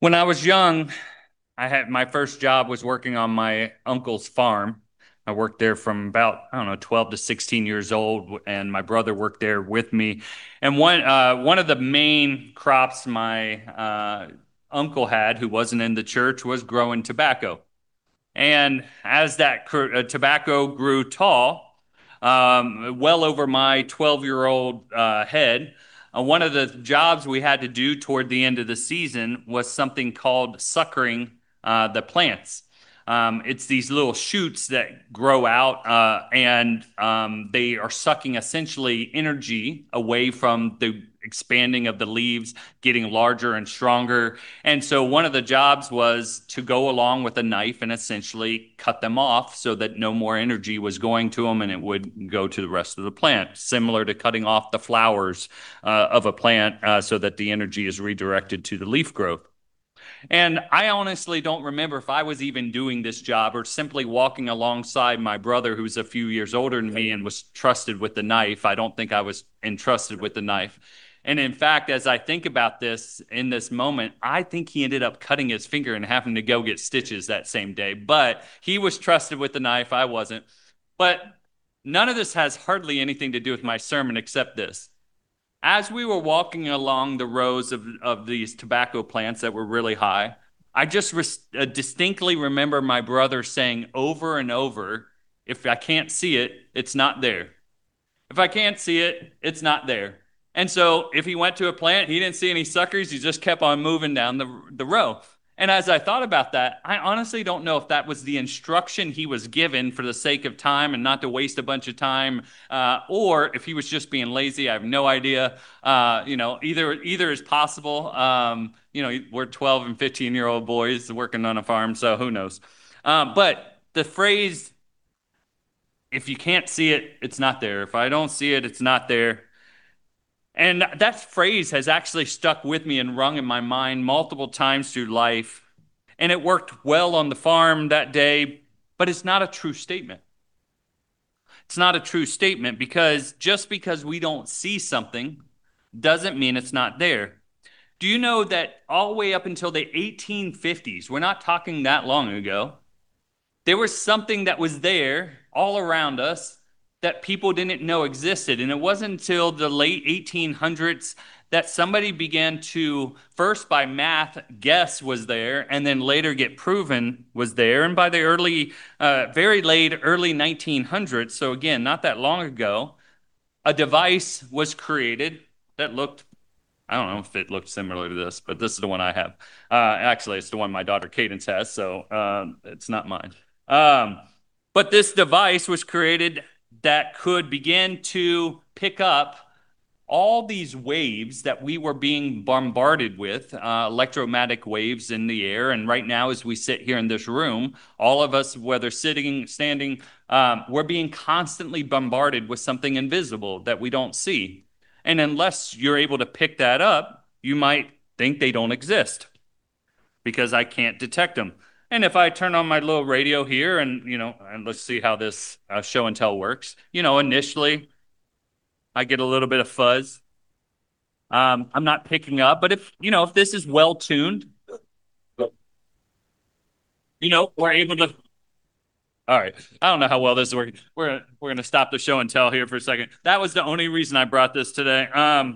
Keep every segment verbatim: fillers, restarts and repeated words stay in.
When I was young, I had my first job was working on my uncle's farm. I worked there from about, I don't know, twelve to sixteen years old, and my brother worked there with me. And one uh, one of the main crops my uh, uncle had, who wasn't in the church, was growing tobacco. And as that cr- uh, tobacco grew tall, um, well over my twelve year old uh, head, uh, one of the jobs we had to do toward the end of the season was something called suckering uh, the plants. Um, it's these little shoots that grow out, uh, and um, they are sucking essentially energy away from the expanding of the leaves, getting larger and stronger. And so one of the jobs was to go along with a knife and essentially cut them off so that no more energy was going to them and it would go to the rest of the plant, similar to cutting off the flowers uh, of a plant uh, so that the energy is redirected to the leaf growth. And I honestly don't remember if I was even doing this job or simply walking alongside my brother, who's a few years older than me and was trusted with the knife. I don't think I was entrusted with the knife. And in fact, as I think about this in this moment, I think he ended up cutting his finger and having to go get stitches that same day. But he was trusted with the knife. I wasn't. But none of this has hardly anything to do with my sermon except this. As we were walking along the rows of, of these tobacco plants that were really high, I just res- uh, distinctly remember my brother saying over and over, if I can't see it, it's not there. If I can't see it, it's not there. And so if he went to a plant, he didn't see any suckers, he just kept on moving down the, the row. And as I thought about that, I honestly don't know if that was the instruction he was given for the sake of time and not to waste a bunch of time, uh, or if he was just being lazy. I have no idea. Uh, you know, either either is possible. Um, you know, we're twelve and fifteen year old boys working on a farm, so who knows? Uh, but the phrase, if you can't see it, it's not there. If I don't see it, it's not there. And that phrase has actually stuck with me and rung in my mind multiple times through life. And it worked well on the farm that day, but it's not a true statement. It's not a true statement because just because we don't see something doesn't mean it's not there. Do you know that all the way up until the eighteen fifties, we're not talking that long ago, there was something that was there all around us that people didn't know existed. And it wasn't until the late eighteen hundreds that somebody began to, first by math, guess was there, and then later get proven was there. And by the early, uh, very late, early nineteen hundreds, so again, not that long ago, a device was created that looked, I don't know if it looked similar to this, but this is the one I have. Uh, actually, it's the one my daughter Cadence has, so um, it's not mine. Um, but this device was created that could begin to pick up all these waves that we were being bombarded with, uh, electromagnetic waves in the air. And right now, as we sit here in this room, all of us, whether sitting, standing, um, we're being constantly bombarded with something invisible that we don't see. And unless you're able to pick that up, you might think they don't exist because I can't detect them. And if I turn on my little radio here and, you know, and let's see how this uh, show and tell works, you know, initially I get a little bit of fuzz. Um, I'm not picking up, but if, you know, if this is well tuned, you know, we're able to. All right. I don't know how well this is working. We're we're gonna stop the show and tell here for a second. That was the only reason I brought this today. Um,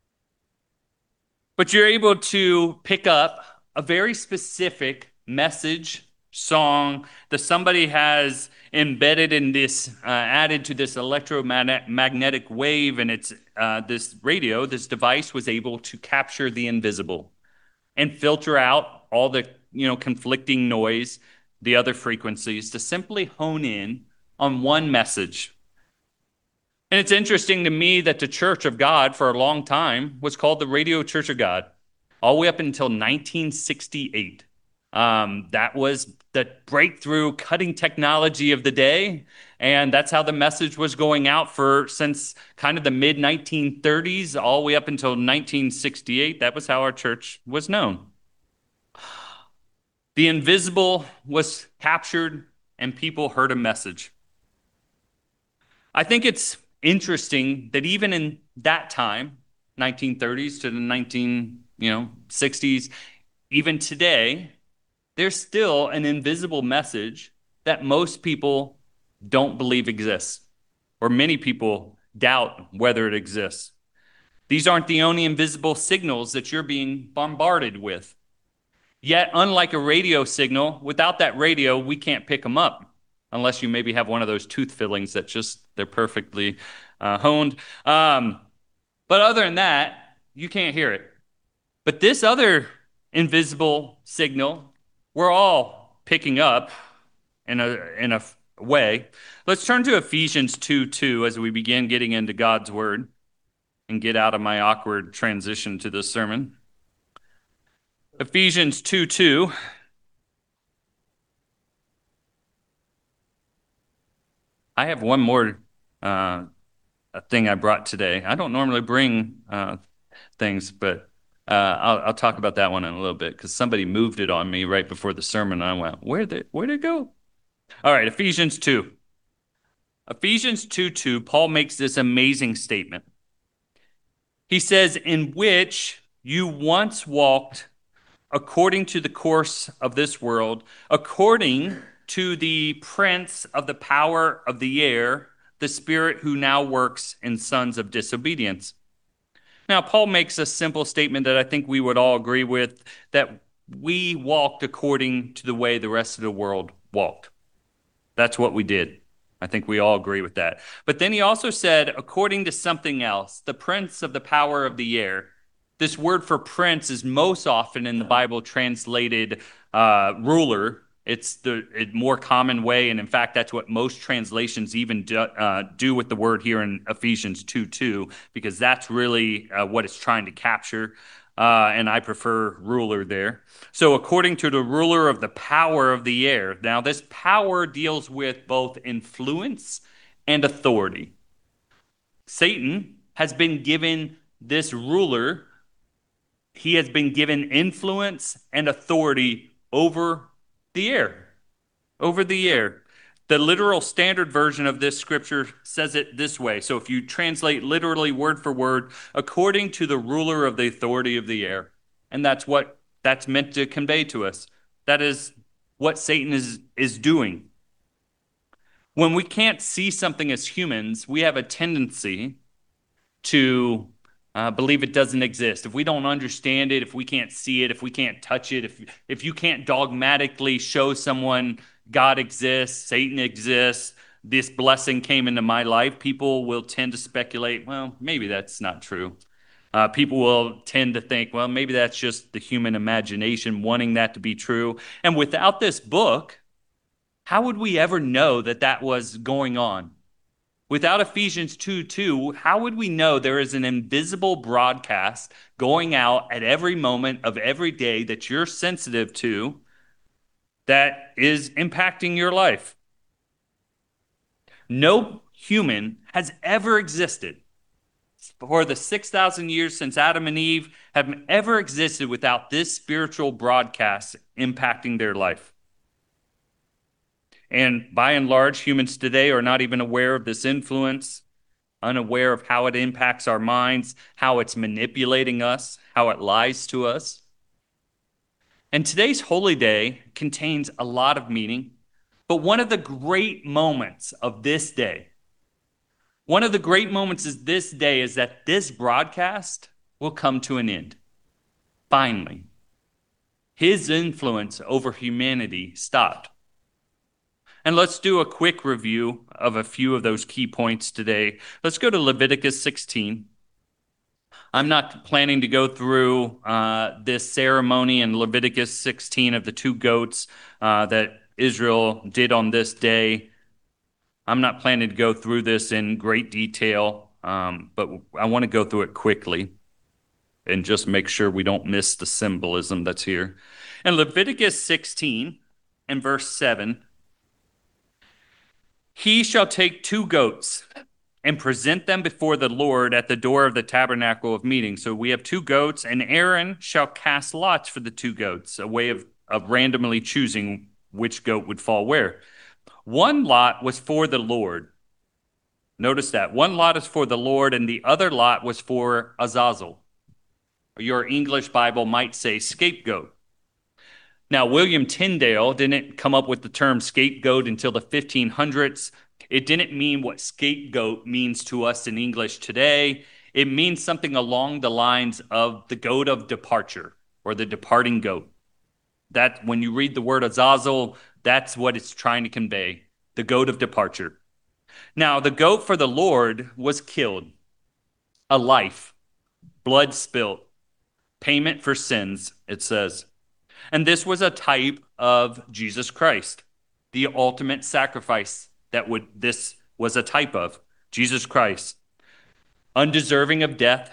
but you're able to pick up a very specific message, song that somebody has embedded in this, uh, added to this electromagnetic wave, and it's uh, this radio, this device was able to capture the invisible and filter out all the, you know, conflicting noise, the other frequencies, to simply hone in on one message. And it's interesting to me that the Church of God for a long time was called the Radio Church of God, all the way up until nineteen sixty-eight. Um, that was the breakthrough cutting technology of the day. And that's how the message was going out for since kind of the mid nineteen thirties, all the way up until nineteen sixty-eight. That was how our church was known. The invisible was captured and people heard a message. I think it's interesting that even in that time, nineteen thirties to the nineteen, you know, sixties, Even today, there's still an invisible message that most people don't believe exists, or many people doubt whether it exists. These aren't the only invisible signals that you're being bombarded with. Yet, unlike a radio signal, without that radio, we can't pick them up unless you maybe have one of those tooth fillings that just, they're perfectly uh, honed. Um, but other than that, you can't hear it. But this other invisible signal, we're all picking up in a, in a way. Let's turn to Ephesians two two as we begin getting into God's word and get out of my awkward transition to this sermon. Ephesians two two. I have one more uh, thing I brought today. I don't normally bring uh, things, but uh, I'll, I'll talk about that one in a little bit because somebody moved it on me right before the sermon. And I went, where did, where'd it go? All right, Ephesians two. Ephesians two two, Paul makes this amazing statement. He says, in which you once walked according to the course of this world, according to the prince of the power of the air, the spirit who now works in sons of disobedience. Now, Paul makes a simple statement that I think we would all agree with, that we walked according to the way the rest of the world walked. That's what we did. I think we all agree with that. But then he also said, according to something else, the prince of the power of the air. This word for prince is most often in the Bible translated uh, ruler. It's the more common way, and in fact, that's what most translations even do, uh, do with the word here in Ephesians two two, because that's really uh, what it's trying to capture, uh, and I prefer ruler there. So according to the ruler of the power of the air. Now, this power deals with both influence and authority. Satan has been given this ruler. He has been given influence and authority over the air, over the air. The literal standard version of this scripture says it this way. So if you translate literally word for word, according to the ruler of the authority of the air. And that's what that's meant to convey to us. That is what Satan is, is doing. When we can't see something as humans, we have a tendency to Uh, believe it doesn't exist. If we don't understand it, if we can't see it, if we can't touch it, if if you can't dogmatically show someone God exists, Satan exists, this blessing came into my life, people will tend to speculate, well, maybe that's not true. Uh, people will tend to think, well, maybe that's just the human imagination wanting that to be true. And without this book, how would we ever know that that was going on? Without Ephesians two two, how would we know there is an invisible broadcast going out at every moment of every day that you're sensitive to that is impacting your life? No human has ever existed for the six thousand years since Adam and Eve have ever existed without this spiritual broadcast impacting their life. And by and large, humans today are not even aware of this influence, unaware of how it impacts our minds, how it's manipulating us, how it lies to us. And today's holy day contains a lot of meaning, but one of the great moments of this day, one of the great moments of this day is that this broadcast will come to an end. Finally, his influence over humanity stopped. And let's do a quick review of a few of those key points today. Let's go to Leviticus sixteen. I'm not planning to go through uh, this ceremony in Leviticus sixteen of the two goats uh, that Israel did on this day. I'm not planning to go through this in great detail, um, but I want to go through it quickly and just make sure we don't miss the symbolism that's here. In Leviticus sixteen and verse seven, he shall take two goats and present them before the Lord at the door of the tabernacle of meeting. So we have two goats, and Aaron shall cast lots for the two goats, a way of, of randomly choosing which goat would fall where. One lot was for the Lord. Notice that. One lot is for the Lord, and the other lot was for Azazel. Your English Bible might say scapegoat. Now, William Tyndale didn't come up with the term scapegoat until the fifteen hundreds. It didn't mean what scapegoat means to us in English today. It means something along the lines of the goat of departure or the departing goat. That when you read the word Azazel, that's what it's trying to convey, the goat of departure. Now, the goat for the Lord was killed, a life, blood spilt, payment for sins, it says. And this was a type of Jesus Christ, the ultimate sacrifice that would this was a type of Jesus Christ, undeserving of death,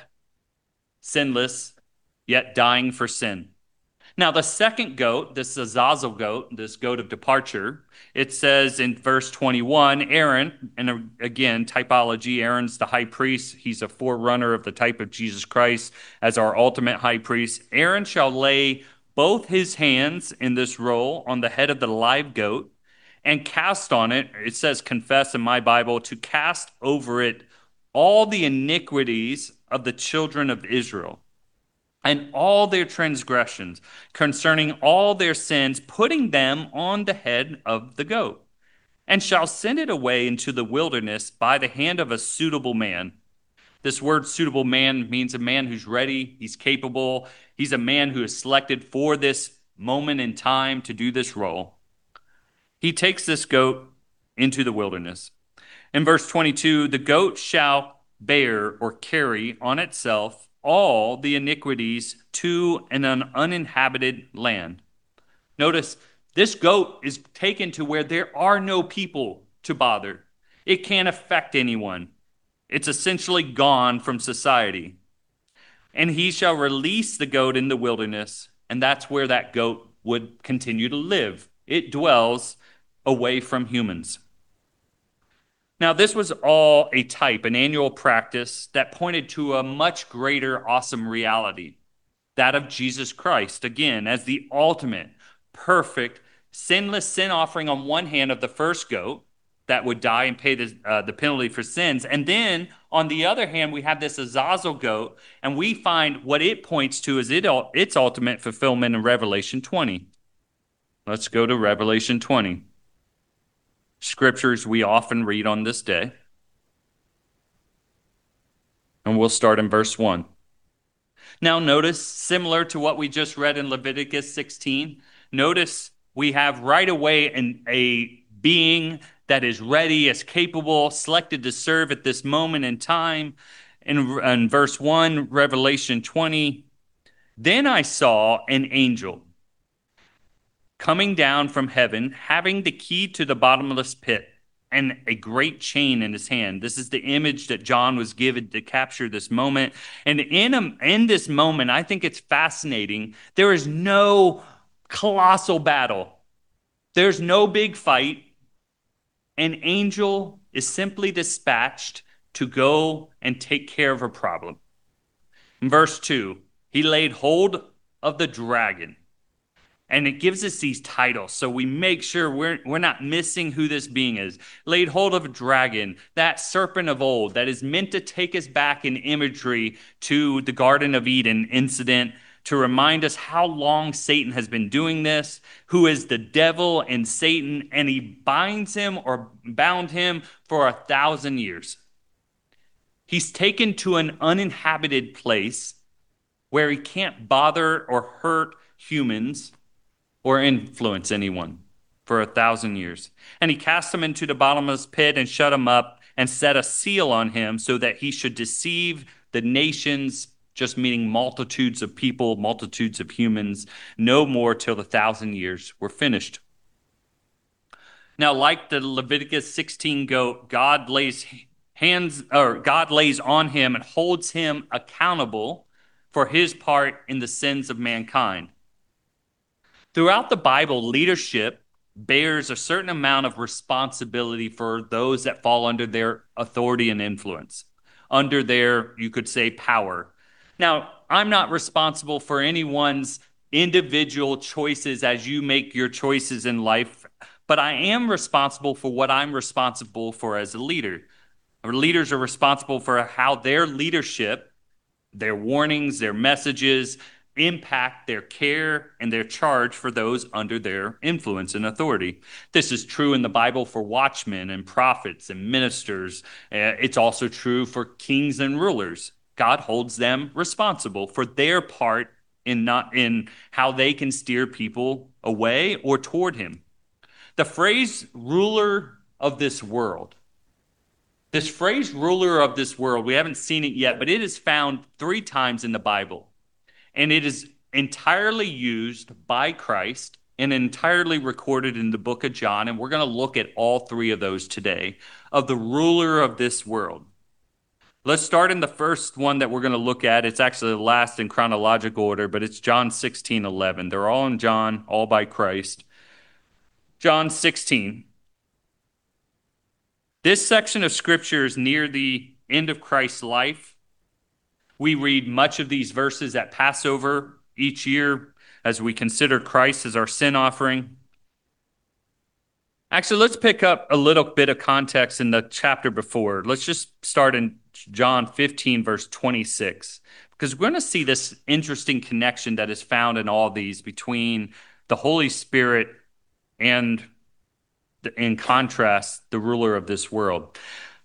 sinless, yet dying for sin. Now, the second goat, this Azazel goat, this goat of departure, it says in verse twenty-one, Aaron, and again, typology, Aaron's the high priest. He's a forerunner of the type of Jesus Christ as our ultimate high priest. Aaron shall lay both his hands in this roll on the head of the live goat and cast on it, it says confess in my Bible, to cast over it all the iniquities of the children of Israel and all their transgressions concerning all their sins, putting them on the head of the goat, and shall send it away into the wilderness by the hand of a suitable man. This word suitable man means a man who's ready, he's capable, he's a man who is selected for this moment in time to do this role. He takes this goat into the wilderness. In verse twenty-two, the goat shall bear or carry on itself all the iniquities to an uninhabited land. Notice, this goat is taken to where there are no people to bother. It can't affect anyone. It's essentially gone from society. And he shall release the goat in the wilderness, and that's where that goat would continue to live. It dwells away from humans. Now, this was all a type, an annual practice that pointed to a much greater awesome reality, that of Jesus Christ, again, as the ultimate, perfect, sinless sin offering on one hand of the first goat that would die and pay the, uh, the penalty for sins. And then on the other hand, we have this Azazel goat, and we find what it points to as it, its ultimate fulfillment in Revelation twenty. Let's go to Revelation twenty. Scriptures we often read on this day. And we'll start in verse one. Now notice, similar to what we just read in Leviticus sixteen, notice we have right away an, a being that is ready, is capable, selected to serve at this moment in time. In, in verse one, Revelation twenty, then I saw an angel coming down from heaven, having the key to the bottomless pit and a great chain in his hand. This is the image that John was given to capture this moment. And in, a, in this moment, I think it's fascinating. There is no colossal battle. There's no big fight. An angel is simply dispatched to go and take care of a problem. In verse two, he laid hold of the dragon. And it gives us these titles, so we make sure we're, we're not missing who this being is. Laid hold of a dragon, that serpent of old, that is meant to take us back in imagery to the Garden of Eden incident, to remind us how long Satan has been doing this, who is the devil and Satan, and he binds him or bound him for a thousand years. He's taken to an uninhabited place where he can't bother or hurt humans or influence anyone for a thousand years. And he cast him into the bottomless pit and shut him up and set a seal on him so that he should deceive the nations, just meaning multitudes of people, multitudes of humans, no more till the thousand years were finished. Now, like the Leviticus sixteen goat, God lays hands, or God lays on him and holds him accountable for his part in the sins of mankind. Throughout the Bible, leadership bears a certain amount of responsibility for those that fall under their authority and influence, under their, you could say, power. Now, I'm not responsible for anyone's individual choices as you make your choices in life, but I am responsible for what I'm responsible for as a leader. Our leaders are responsible for how their leadership, their warnings, their messages, impact their care and their charge for those under their influence and authority. This is true in the Bible for watchmen and prophets and ministers. Uh, it's also true for kings and rulers. God holds them responsible for their part in not in how they can steer people away or toward him. The phrase ruler of this world, this phrase ruler of this world, we haven't seen it yet, but it is found three times in the Bible. And it is entirely used by Christ and entirely recorded in the book of John. And we're going to look at all three of those today, of the ruler of this world. Let's start in the first one that we're going to look at. It's actually the last in chronological order, but it's John sixteen eleven. They're all in John, all by Christ. John sixteen. This section of scripture is near the end of Christ's life. We read much of these verses at Passover each year as we consider Christ as our sin offering. Actually, let's pick up a little bit of context in the chapter before. Let's just start in John fifteen, verse twenty-six, because we're going to see this interesting connection that is found in all these between the Holy Spirit and, in contrast, the ruler of this world.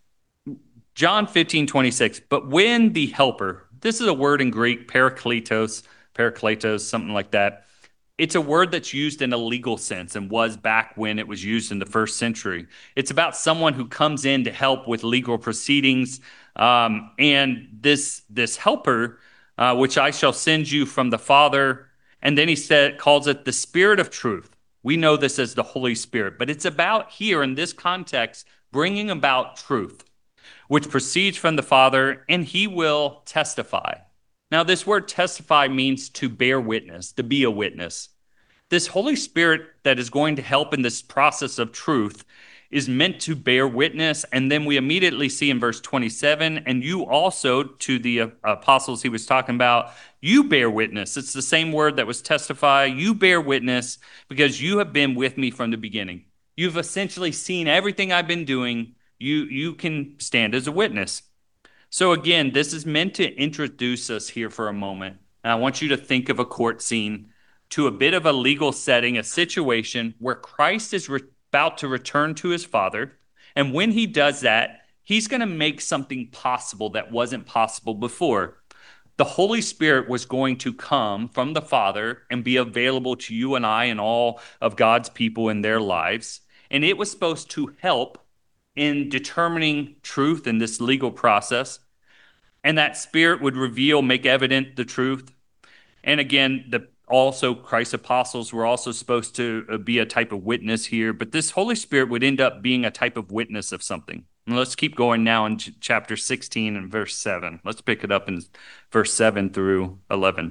John fifteen, twenty-six, but when the helper, this is a word in Greek, parakletos, parakletos, something like that. It's a word that's used in a legal sense and was back when it was used in the first century. It's about someone who comes in to help with legal proceedings. Um, and this, this helper, uh, which I shall send you from the Father. And then he said, calls it the Spirit of truth. We know this as the Holy Spirit, but it's about here in this context, bringing about truth, which proceeds from the Father, and he will testify. Now, this word testify means to bear witness, to be a witness. This Holy Spirit that is going to help in this process of truth is meant to bear witness. And then we immediately see in verse twenty-seven, and you also, to the uh, apostles he was talking about, you bear witness. It's the same word that was testify. You bear witness because you have been with me from the beginning. You've essentially seen everything I've been doing. You, you can stand as a witness. So again, this is meant to introduce us here for a moment. And I want you to think of a court scene to a bit of a legal setting, a situation where Christ is re- about to return to his Father. And when he does that, he's going to make something possible that wasn't possible before. The Holy Spirit was going to come from the Father and be available to you and I and all of God's people in their lives. And it was supposed to help in determining truth in this legal process. And that Spirit would reveal, make evident the truth. And again, the also Christ's apostles were also supposed to be a type of witness here. But this Holy Spirit would end up being a type of witness of something. And let's keep going now in ch- chapter sixteen and verse seven. Let's pick it up in verse seven through eleven.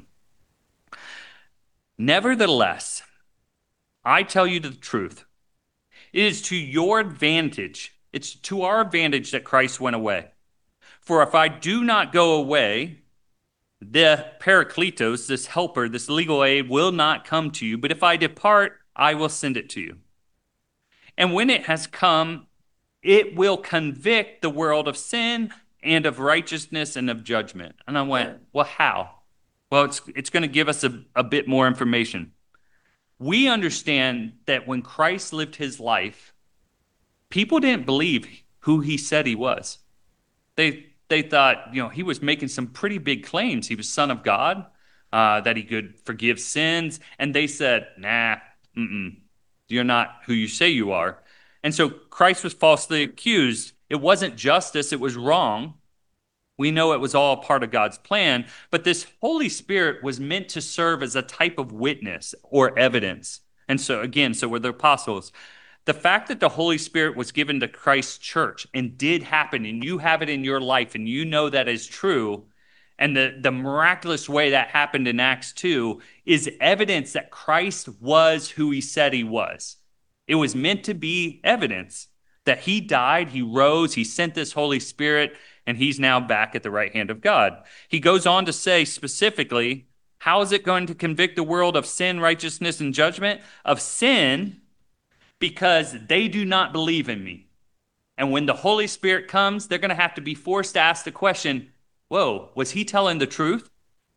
Nevertheless, I tell you the truth. It is to your advantage. It's to our advantage that Christ went away. For if I do not go away, the Parakletos, this helper, this legal aid, will not come to you. But if I depart, I will send it to you. And when it has come, it will convict the world of sin and of righteousness and of judgment. And I went, well, how? Well, it's it's going to give us a, a bit more information. We understand that when Christ lived his life, people didn't believe who he said he was. They they thought, you know, he was making some pretty big claims. He was Son of God, uh, that he could forgive sins. And they said, nah, mm-mm, you're not who you say you are. And so Christ was falsely accused. It wasn't justice, it was wrong. We know it was all part of God's plan, but this Holy Spirit was meant to serve as a type of witness or evidence. And so again, so were the apostles. The fact that the Holy Spirit was given to Christ's church and did happen, and you have it in your life, and you know that is true, and the, the miraculous way that happened in Acts two is evidence that Christ was who he said he was. It was meant to be evidence that he died, he rose, he sent this Holy Spirit, and he's now back at the right hand of God. He goes on to say specifically, how is it going to convict the world of sin, righteousness, and judgment? Of sin, because they do not believe in me. And when the Holy Spirit comes, they're going to have to be forced to ask the question, whoa, was he telling the truth?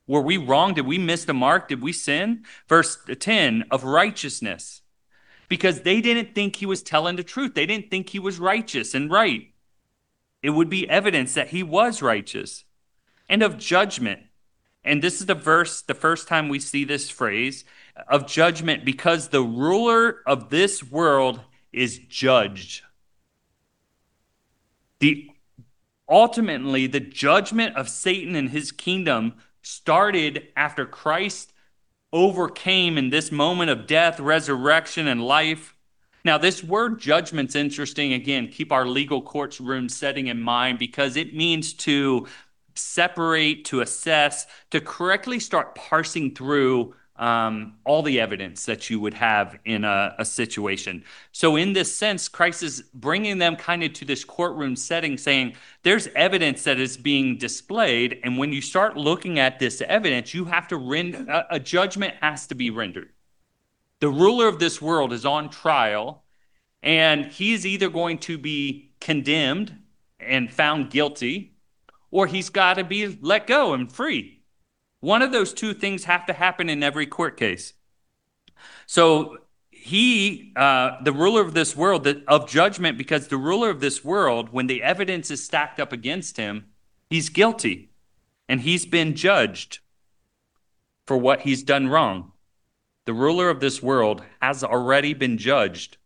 Were we wrong? Did we miss the mark? Did we sin? Verse ten, of righteousness, because they didn't think he was telling the truth. They didn't think he was righteous and right. It would be evidence that he was righteous. And of judgment. And this is the verse, the first time we see this phrase, of judgment, because the ruler of this world is judged. The ultimately, the judgment of Satan and his kingdom started after Christ overcame in this moment of death, resurrection, and life. Now, this word judgment's interesting. Again, keep our legal courtroom setting in mind, because it means to separate, to assess, to correctly start parsing through um, all the evidence that you would have in a, a situation. So in this sense, Christ is bringing them kind of to this courtroom setting, saying there's evidence that is being displayed, and when you start looking at this evidence, you have to render, a, a judgment has to be rendered. The ruler of this world is on trial, and he's either going to be condemned and found guilty, or he's got to be let go and free. One of those two things have to happen in every court case. So he, uh, the ruler of this world, the, of judgment, because the ruler of this world, when the evidence is stacked up against him, he's guilty, and he's been judged for what he's done wrong. The ruler of this world has already been judged.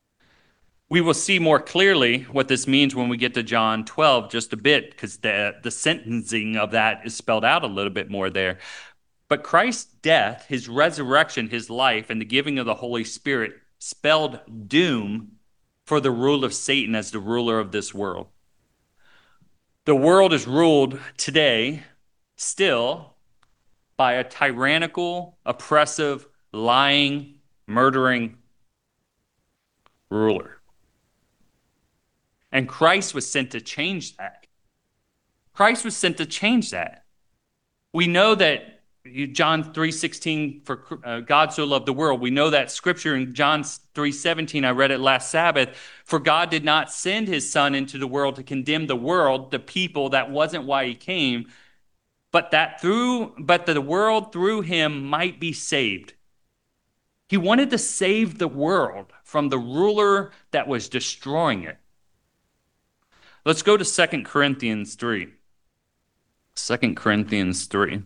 We will see more clearly what this means when we get to John twelve just a bit, because the, the sentencing of that is spelled out a little bit more there. But Christ's death, his resurrection, his life, and the giving of the Holy Spirit spelled doom for the rule of Satan as the ruler of this world. The world is ruled today still by a tyrannical, oppressive, lying, murdering ruler. And Christ was sent to change that. Christ was sent to change that. We know that John three sixteen, for uh, God so loved the world. We know that scripture in John three seventeen, I read it last Sabbath. For God did not send his son into the world to condemn the world, the people. That wasn't why he came. But that through, but that the world through him might be saved. He wanted to save the world from the ruler that was destroying it. Let's go to Second Corinthians three. Second Corinthians three.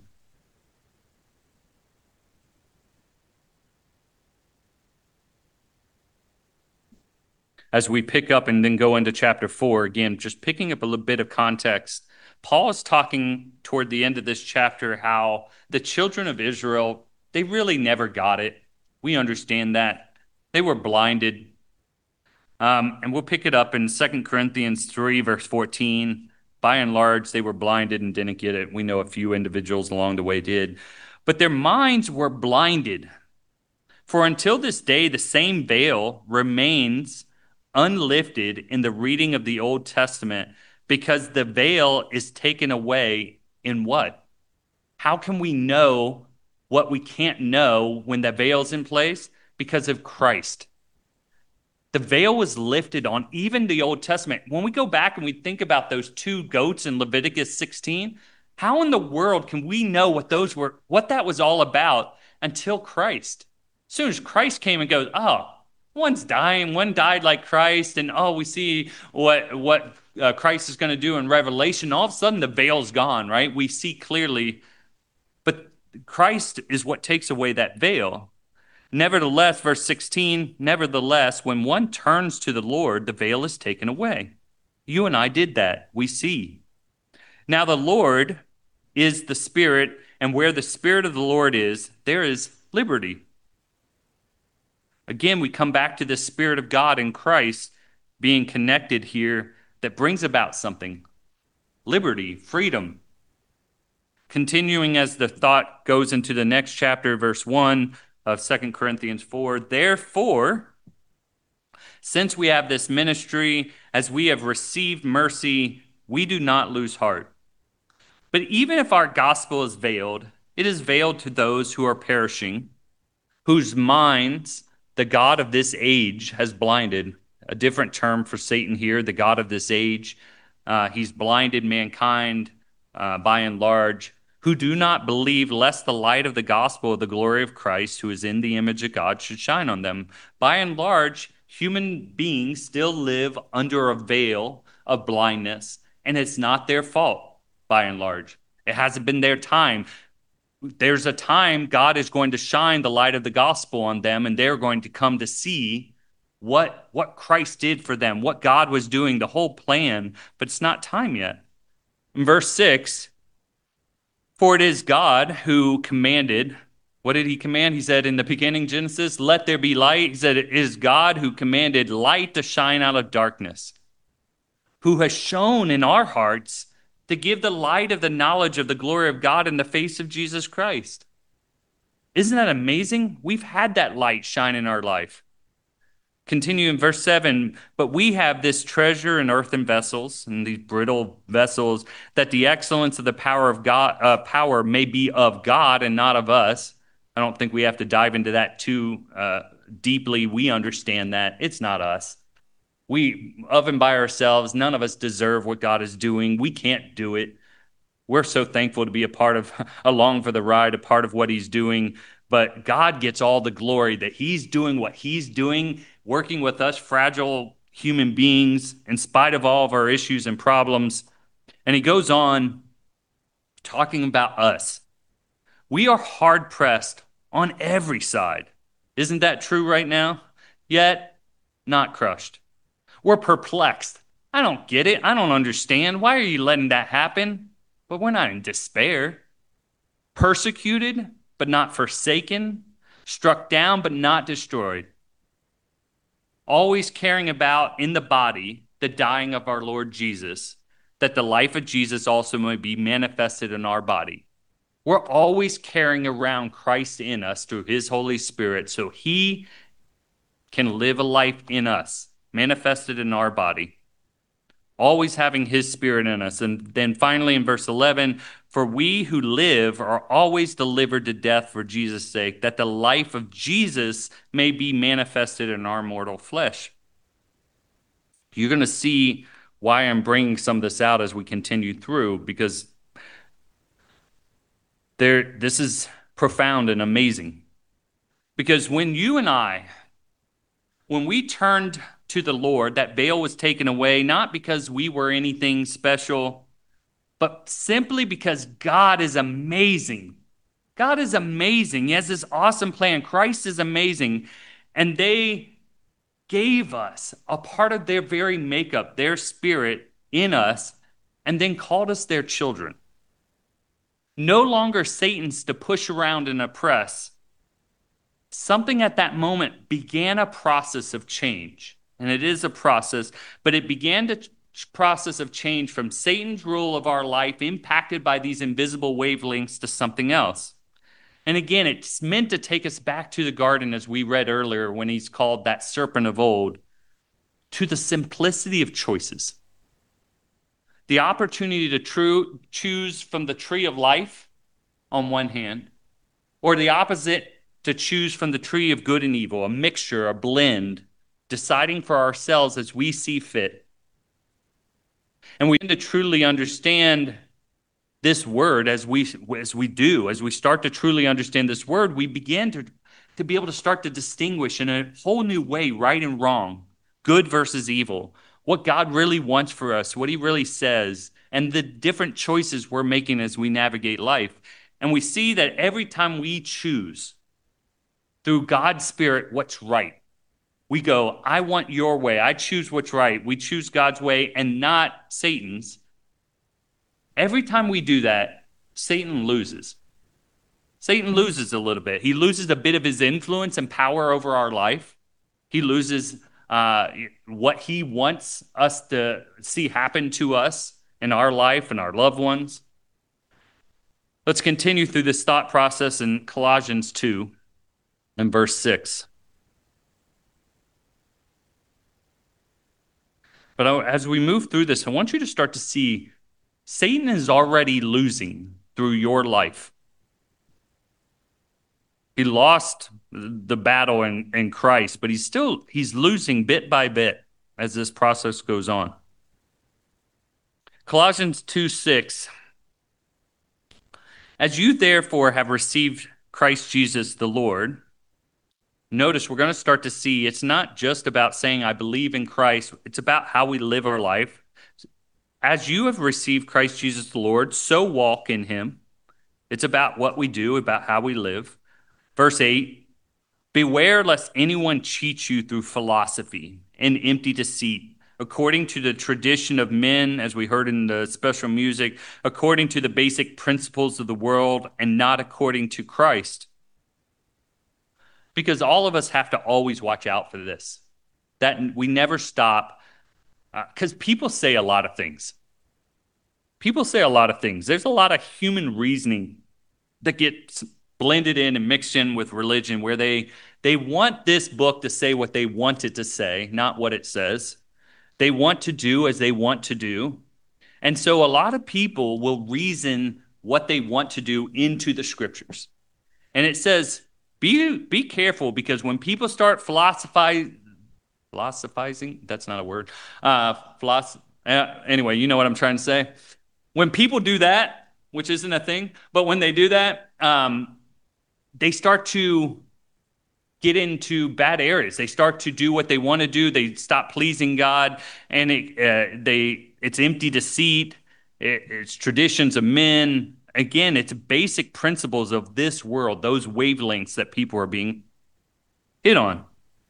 As we pick up and then go into chapter four, again, just picking up a little bit of context, Paul is talking toward the end of this chapter how the children of Israel, they really never got it. We understand that. They were blinded. Um, and we'll pick it up in Second Corinthians three, verse fourteen. By and large, they were blinded and didn't get it. We know a few individuals along the way did. But their minds were blinded. For until this day, the same veil remains unlifted in the reading of the Old Testament, because the veil is taken away in what? How can we know what we can't know when the veil's in place? Because of Christ. The veil was lifted on even the Old Testament. When we go back and we think about those two goats in Leviticus sixteen, how in the world can we know what those were, what that was all about until Christ? As soon as Christ came and goes, oh, one's dying, one died like Christ, and oh, we see what what uh, Christ is going to do in Revelation. All of a sudden, the veil's gone, right? We see clearly, but Christ is what takes away that veil. Nevertheless, verse sixteen, nevertheless, when one turns to the Lord, the veil is taken away. You and I did that. We see. Now the Lord is the Spirit, and where the Spirit of the Lord is, there is liberty. Again, we come back to the Spirit of God in Christ being connected here that brings about something. Liberty, freedom. Continuing as the thought goes into the next chapter, verse one of Second Corinthians four, therefore, since we have this ministry, as we have received mercy, we do not lose heart. But even if our gospel is veiled, it is veiled to those who are perishing, whose minds the God of this age has blinded. A different term for Satan here, the God of this age. Uh, he's blinded mankind uh, by and large, who do not believe, lest the light of the gospel of the glory of Christ, who is in the image of God, should shine on them. By and large, human beings still live under a veil of blindness, and it's not their fault, by and large. It hasn't been their time. There's a time God is going to shine the light of the gospel on them, and they're going to come to see what, what Christ did for them, what God was doing, the whole plan, but it's not time yet. In verse six, for it is God who commanded. What did he command? He said in the beginning, Genesis, let there be light. He said it is God who commanded light to shine out of darkness, who has shown in our hearts to give the light of the knowledge of the glory of God in the face of Jesus Christ. Isn't that amazing? We've had that light shine in our life. Continue in verse seven, but we have this treasure in earthen vessels, and these brittle vessels, that the excellence of the power of God, uh, power may be of God and not of us. I don't think we have to dive into that too uh, deeply. We understand that it's not us. We, of and by ourselves, none of us deserve what God is doing. We can't do it. We're so thankful to be a part of, along for the ride, a part of what he's doing. But God gets all the glory that he's doing what he's doing, working with us fragile human beings in spite of all of our issues and problems. And he goes on talking about us. We are hard pressed on every side. Isn't that true right now? Yet not crushed. We're perplexed. I don't get it. I don't understand. Why are you letting that happen? But we're not in despair. Persecuted, but not forsaken. Struck down, but not destroyed. Always caring about in the body the dying of our Lord Jesus, that the life of Jesus also may be manifested in our body. We're always carrying around Christ in us through his Holy Spirit so he can live a life in us, manifested in our body, always having his Spirit in us. And then finally in verse eleven, for we who live are always delivered to death for Jesus' sake, that the life of Jesus may be manifested in our mortal flesh. You're going to see why I'm bringing some of this out as we continue through, because there, this is profound and amazing. Because when you and I, when we turned to the Lord, that veil was taken away, not because we were anything special, but simply because God is amazing. God is amazing. He has this awesome plan. Christ is amazing. And they gave us a part of their very makeup, their spirit in us, and then called us their children. No longer Satan's to push around and oppress. Something at that moment began a process of change. And it is a process, but it began the process of change from Satan's rule of our life, impacted by these invisible wavelengths, to something else. And again, it's meant to take us back to the garden, as we read earlier, when he's called that serpent of old, to the simplicity of choices. The opportunity to true, choose from the tree of life on one hand, or the opposite, to choose from the tree of good and evil, a mixture, a blend, deciding for ourselves as we see fit. And we need to truly understand this word as we as we do, as we start to truly understand this word, we begin to, to be able to start to distinguish in a whole new way right and wrong, good versus evil, what God really wants for us, what he really says, and the different choices we're making as we navigate life. And we see that every time we choose through God's Spirit what's right, we go, I want your way. I choose what's right. We choose God's way and not Satan's. Every time we do that, Satan loses. Satan loses a little bit. He loses a bit of his influence and power over our life. He loses uh, what he wants us to see happen to us in our life and our loved ones. Let's continue through this thought process in Colossians two and verse six. But as we move through this, I want you to start to see Satan is already losing through your life. He lost the battle in, in Christ, but he's still, he's losing bit by bit as this process goes on. Colossians two six, As you therefore have received Christ Jesus the Lord, notice we're going to start to see it's not just about saying, I believe in Christ. It's about how we live our life. As you have received Christ Jesus the Lord, so walk in him. It's about what we do, about how we live. Verse eight, beware lest anyone cheat you through philosophy and empty deceit, according to the tradition of men, as we heard in the special music, according to the basic principles of the world, and not according to Christ. Because all of us have to always watch out for this, that we never stop, because uh, people say a lot of things. People say a lot of things. There's a lot of human reasoning that gets blended in and mixed in with religion, where they they want this book to say what they want it to say, not what it says. They want to do as they want to do. And so a lot of people will reason what they want to do into the scriptures. And it says, be, be careful, because when people start philosophizing, philosophizing, that's not a word. Uh, philosoph- uh, anyway, you know what I'm trying to say. When people do that, which isn't a thing, but when they do that, um, they start to get into bad areas. They start to do what they want to do. They stop pleasing God, and it, uh, they it's empty deceit. It, it's traditions of men. Again, it's basic principles of this world, those wavelengths that people are being hit on.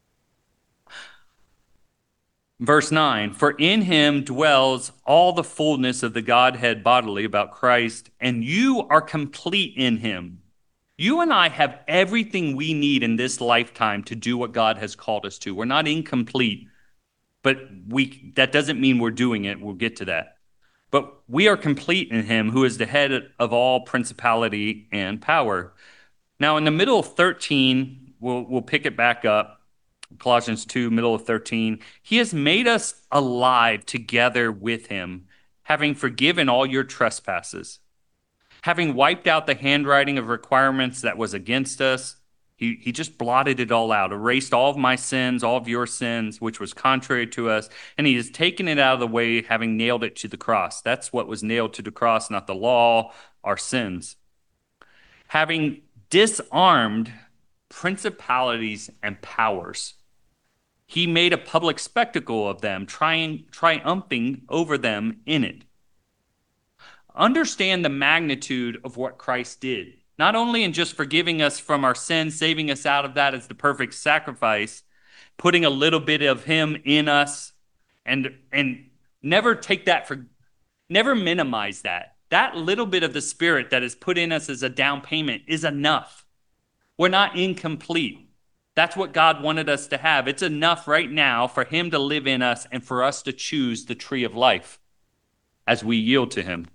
Verse nine, for in him dwells all the fullness of the Godhead bodily, about Christ, and you are complete in him. You and I have everything we need in this lifetime to do what God has called us to. We're not incomplete, but we that doesn't mean we're doing it. We'll get to that. But we are complete in him, who is the head of all principality and power. Now, in the middle of thirteen, we'll, we'll pick it back up. Colossians two, middle of thirteen. He has made us alive together with him, having forgiven all your trespasses. Having wiped out the handwriting of requirements that was against us, he, he just blotted it all out, erased all of my sins, all of your sins, which was contrary to us, and he has taken it out of the way, having nailed it to the cross. That's what was nailed to the cross, not the law, our sins. Having disarmed principalities and powers, he made a public spectacle of them, trying, triumphing over them in it. Understand the magnitude of what Christ did, not only in just forgiving us from our sins, saving us out of that as the perfect sacrifice, putting a little bit of him in us, and, and never take that for, never minimize that. That little bit of the Spirit that is put in us as a down payment is enough. We're not incomplete. That's what God wanted us to have. It's enough right now for him to live in us and for us to choose the tree of life as we yield to him.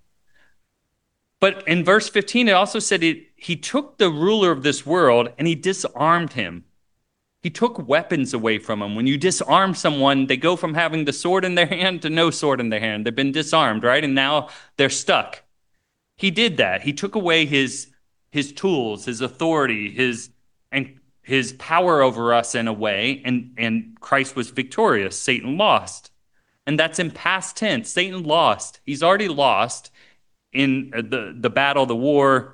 But in verse fifteen, it also said it, he took the ruler of this world and he disarmed him. He took weapons away from him. When you disarm someone, they go from having the sword in their hand to no sword in their hand. They've been disarmed, right? And now they're stuck. He did that. He took away his, his tools, his authority, his and his power over us in a way, and, and Christ was victorious. Satan lost. And that's in past tense. Satan lost. He's already lost in the, the battle, the war.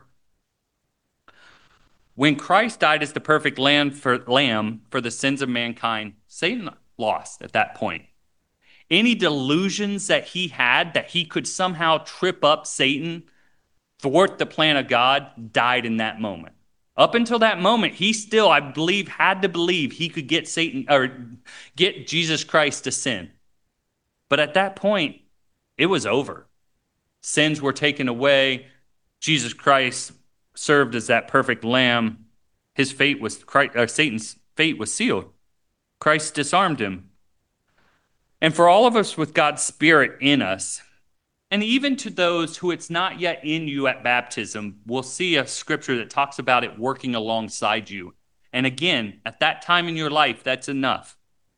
When Christ died as the perfect lamb for, lamb for the sins of mankind, Satan lost at that point. Any delusions that he had that he could somehow trip up Satan, thwart the plan of God, died in that moment. Up until that moment, he still, I believe, had to believe he could get Satan or get Jesus Christ to sin. But at that point, it was over. Sins were taken away. Jesus Christ served as that perfect lamb. His fate was Christ, uh, Satan's fate was sealed. Christ disarmed him. And for all of us with God's Spirit in us, and even to those who it's not yet in you at baptism, we'll see a scripture that talks about it working alongside you. And again, at that time in your life, that's enough.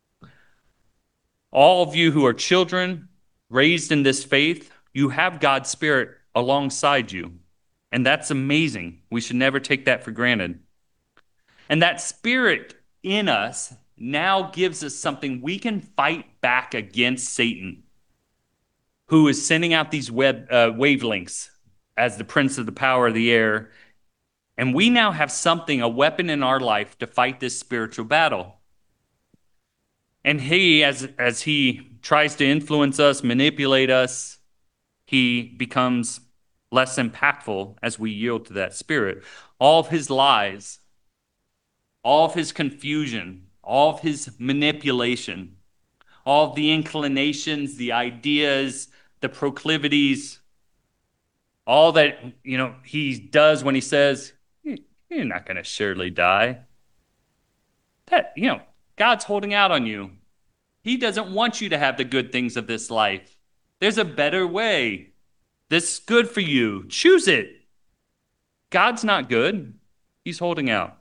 All of you who are children, raised in this faith, you have God's Spirit alongside you. And that's amazing. We should never take that for granted. And that Spirit in us now gives us something we can fight back against Satan, who is sending out these web uh, wavelengths as the prince of the power of the air. And we now have something, a weapon in our life to fight this spiritual battle. And he, as, as he tries to influence us, manipulate us, he becomes less impactful as we yield to that spirit. All of his lies, all of his confusion, all of his manipulation, all of the inclinations, the ideas, the proclivities, all that, you know, he does when he says, you're not going to surely die. That, you know, God's holding out on you. He doesn't want you to have the good things of this life. There's a better way. This is good for you. Choose it. God's not good. He's holding out.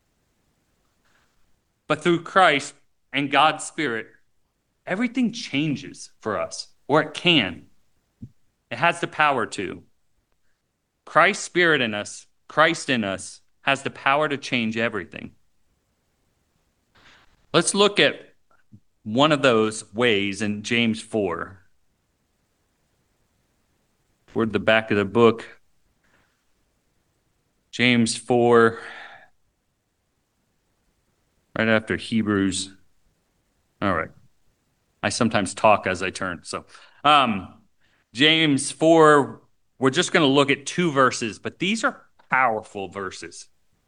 But through Christ and God's Spirit, everything changes for us, or it can. It has the power to. Christ's Spirit in us, Christ in us, has the power to change everything. Let's look at one of those ways in James four. Toward the back of the book, James four, right after Hebrews. All right. I sometimes talk as I turn. So, um, James four, we're just going to look at two verses, but these are powerful verses.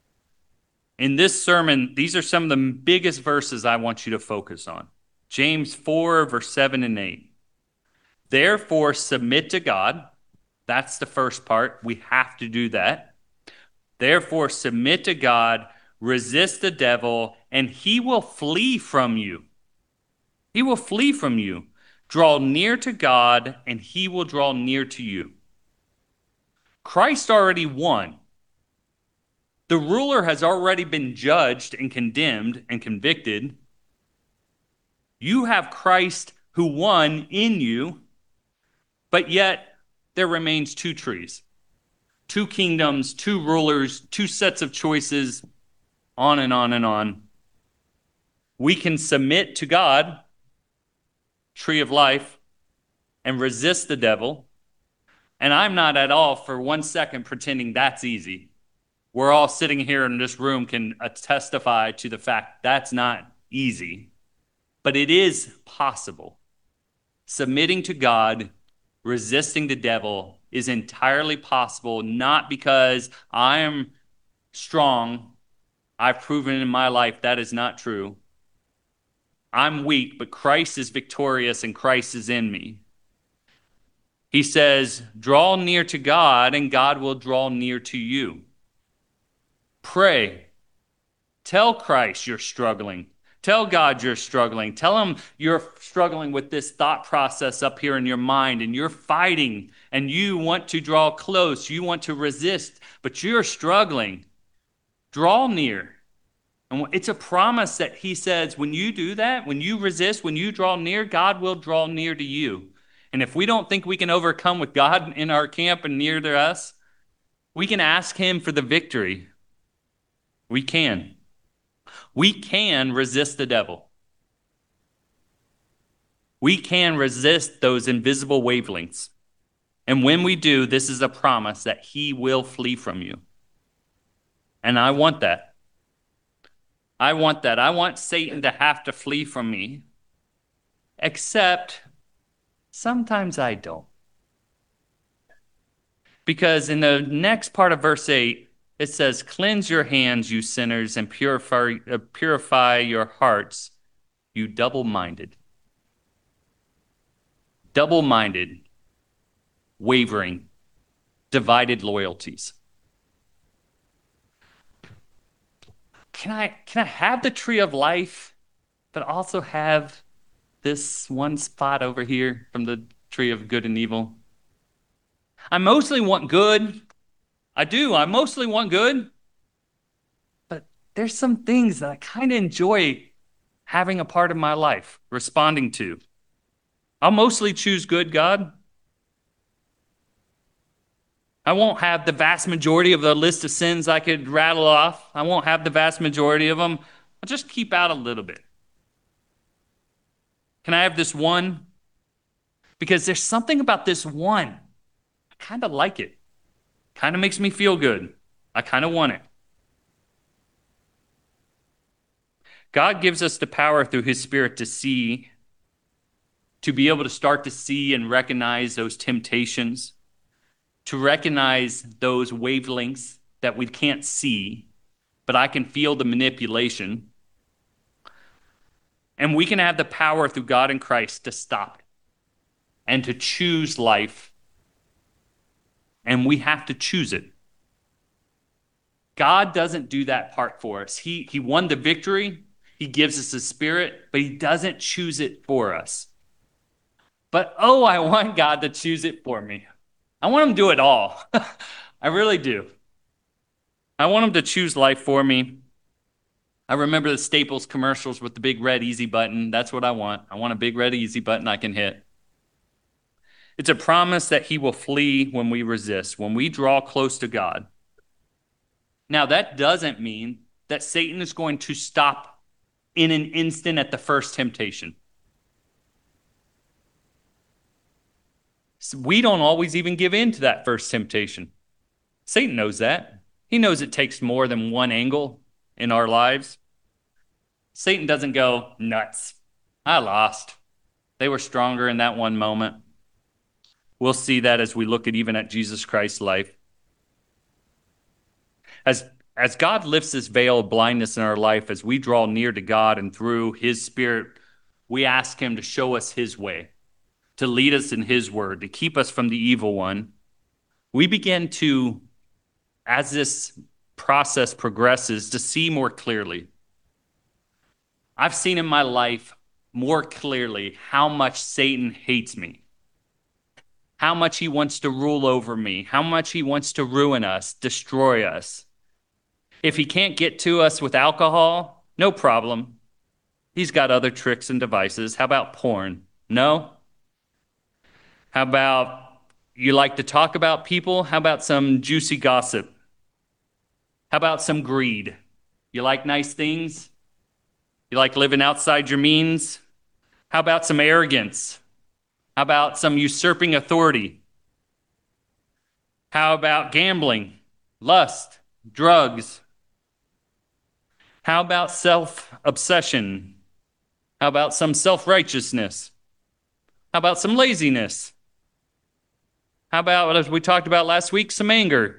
In this sermon, these are some of the biggest verses I want you to focus on. James four, verse seven and eight. Therefore, submit to God. That's the first part. We have to do that. Therefore, submit to God, resist the devil, and he will flee from you. He will flee from you. Draw near to God, and he will draw near to you. Christ already won. The ruler has already been judged and condemned and convicted. You have Christ who won in you, but yet there remains two trees, two kingdoms, two rulers, two sets of choices, on and on and on. We can submit to God, tree of life, and resist the devil. And I'm not at all for one second pretending that's easy. We're all sitting here in this room can testify to the fact that's not easy, but it is possible. Submitting to God, resisting the devil is entirely possible, not because I am strong. I've proven in my life that is not true. I'm weak, but Christ is victorious and Christ is in me. He says, draw near to God and God will draw near to you. Pray. Tell Christ you're struggling. Tell God you're struggling. Tell him you're struggling with this thought process up here in your mind and you're fighting and you want to draw close. You want to resist, but you're struggling. Draw near. And it's a promise that he says when you do that, when you resist, when you draw near, God will draw near to you. And if we don't think we can overcome with God in our camp and near to us, we can ask him for the victory. We can. We can resist the devil. We can resist those invisible wavelengths. And when we do, this is a promise that he will flee from you. And I want that. I want that. I want Satan to have to flee from me. Except sometimes I don't. Because in the next part of verse eight, it says, cleanse your hands, you sinners, and purify, uh, purify your hearts, you double-minded. Double-minded, wavering, divided loyalties. Can I, can I have the tree of life, but also have this one spot over here from the tree of good and evil? I mostly want good. I do. I mostly want good. But there's some things that I kind of enjoy having a part of my life, responding to. I'll mostly choose good, God. I won't have the vast majority of the list of sins I could rattle off. I won't have the vast majority of them. I'll just keep out a little bit. Can I have this one? Because there's something about this one. I kind of like it. Kind of makes me feel good. I kind of want it. God gives us the power through his Spirit to see, to be able to start to see and recognize those temptations, to recognize those wavelengths that we can't see, but I can feel the manipulation. And we can have the power through God and Christ to stop it and to choose life. And we have to choose it. God doesn't do that part for us. He, he won the victory. He gives us his Spirit, but he doesn't choose it for us. But, oh, I want God to choose it for me. I want him to do it all. I really do. I want him to choose life for me. I remember the Staples commercials with the big red easy button. That's what I want. I want a big red easy button I can hit. It's a promise that he will flee when we resist, when we draw close to God. Now, that doesn't mean that Satan is going to stop in an instant at the first temptation. So we don't always even give in to that first temptation. Satan knows that. He knows it takes more than one angle in our lives. Satan doesn't go, nuts. I lost. They were stronger in that one moment. We'll see that as we look at even at Jesus Christ's life. As, as God lifts this veil of blindness in our life, as we draw near to God and through his Spirit, we ask him to show us his way, to lead us in his word, to keep us from the evil one. We begin to, as this process progresses, to see more clearly. I've seen in my life more clearly how much Satan hates me, how much he wants to rule over me, how much he wants to ruin us, destroy us. If he can't get to us with alcohol, no problem. He's got other tricks and devices. How about porn? No? How about you like to talk about people? How about some juicy gossip? How about some greed? You like nice things? You like living outside your means? How about some arrogance? How about some usurping authority? How about gambling, lust, drugs? How about self-obsession? How about some self-righteousness? How about some laziness? How about, as we talked about last week, some anger?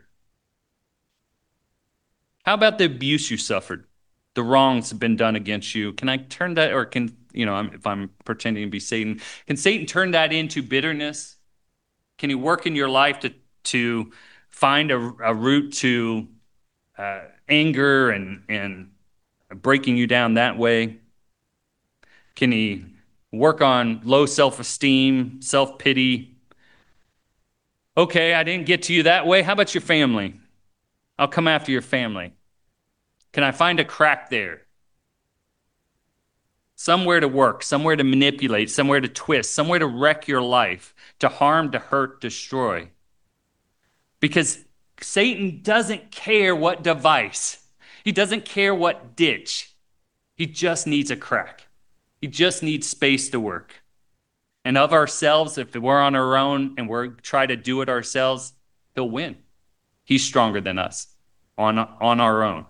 How about the abuse you suffered? The wrongs have been done against you. Can I turn that, or can, you know, if I'm pretending to be Satan, can Satan turn that into bitterness? Can he work in your life to, to find a, a route to uh, anger and, and breaking you down that way? Can he work on low self-esteem, self-pity? Okay, I didn't get to you that way. How about your family? I'll come after your family. Can I find a crack there? Somewhere to work, somewhere to manipulate, somewhere to twist, somewhere to wreck your life, to harm, to hurt, destroy. Because Satan doesn't care what device. He doesn't care what ditch. He just needs a crack. He just needs space to work. And of ourselves, if we're on our own and we're trying to do it ourselves, he'll win. He's stronger than us on, on our own.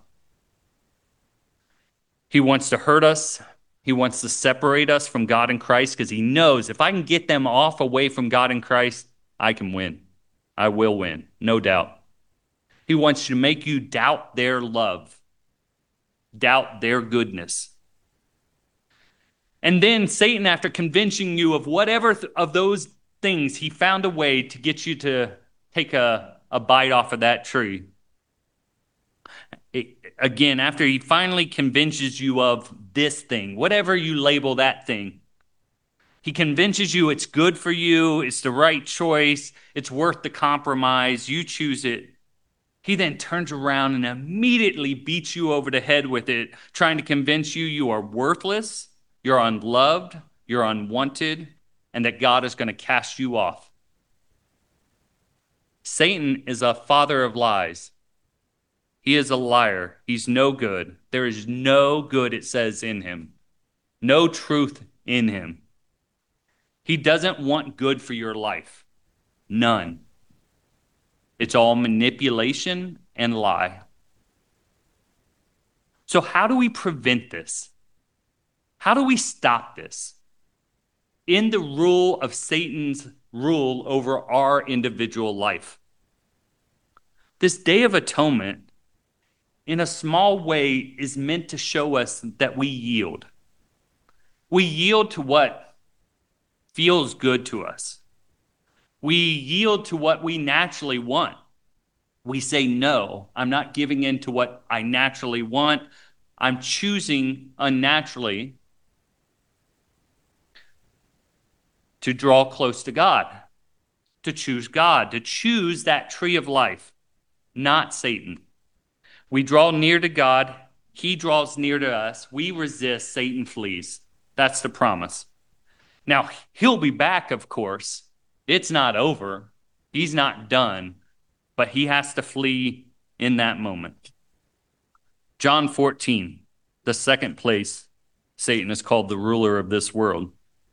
He wants to hurt us. He wants to separate us from God and Christ because he knows if I can get them off away from God and Christ, I can win. I will win, no doubt. He wants to make you doubt their love, doubt their goodness. And then Satan, after convincing you of whatever th- of those things, he found a way to get you to take a, a bite off of that tree. It, again, after he finally convinces you of this thing, whatever you label that thing, he convinces you it's good for you, it's the right choice, it's worth the compromise, you choose it. He then turns around and immediately beats you over the head with it, trying to convince you you are worthless, you're unloved, you're unwanted, and that God is going to cast you off. Satan is a father of lies. He is a liar. He's no good. There is no good, it says, in him. No truth in him. He doesn't want good for your life. None. It's all manipulation and lie. So how do we prevent this? How do we stop this? In the rule of Satan's rule over our individual life. This Day of Atonement, in a small way, is meant to show us that we yield. We yield to what feels good to us. We yield to what we naturally want. We say, no, I'm not giving in to what I naturally want. I'm choosing unnaturally to draw close to God, to choose God, to choose that tree of life, not Satan. We draw near to God. He draws near to us. We resist, Satan flees. That's the promise. Now, he'll be back, of course. It's not over. He's not done, but he has to flee in that moment. John fourteen, the second place Satan is called the ruler of this world.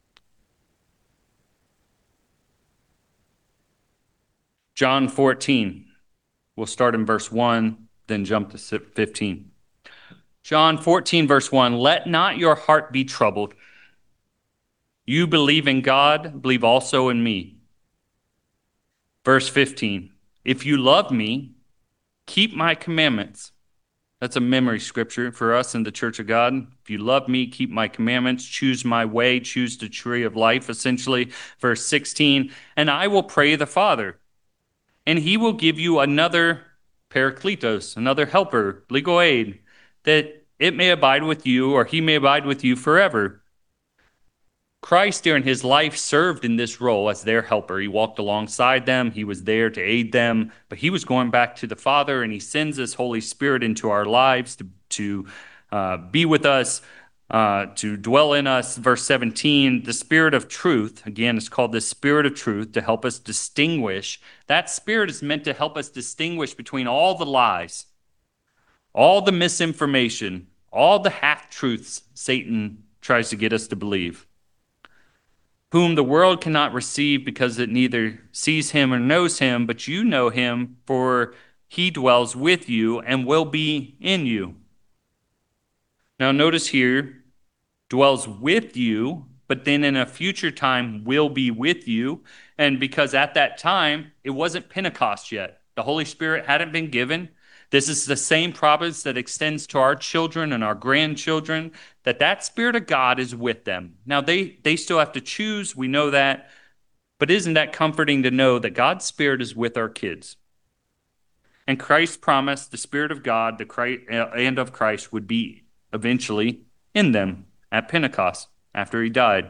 John fourteen, we'll start in verse one, then jump to fifteen. John fourteen, verse one, let not your heart be troubled. You believe in God, believe also in me. Verse fifteen, if you love me, keep my commandments. That's a memory scripture for us in the Church of God. If you love me, keep my commandments, choose my way, choose the tree of life, essentially. Verse sixteen, and I will pray the Father, and he will give you another Parakletos, another helper, legal aid, that it may abide with you, or he may abide with you forever. Christ during his life served in this role as their helper. He walked alongside them. He was there to aid them, but he was going back to the Father, and he sends his Holy Spirit into our lives to, to uh, be with us, uh, to dwell in us. Verse seventeen, the Spirit of truth, again, it's called the Spirit of truth to help us distinguish. That Spirit is meant to help us distinguish between all the lies, all the misinformation, all the half-truths Satan tries to get us to believe. Whom the world cannot receive because it neither sees him or knows him, but you know him, for he dwells with you and will be in you. Now notice here, dwells with you, but then in a future time will be with you. And because at that time, it wasn't Pentecost yet. The Holy Spirit hadn't been given. This is the same promise that extends to our children and our grandchildren, that that Spirit of God is with them. Now, they, they still have to choose. We know that. But isn't that comforting to know that God's Spirit is with our kids? And Christ promised the Spirit of God the Christ, and of Christ would be eventually in them at Pentecost after he died.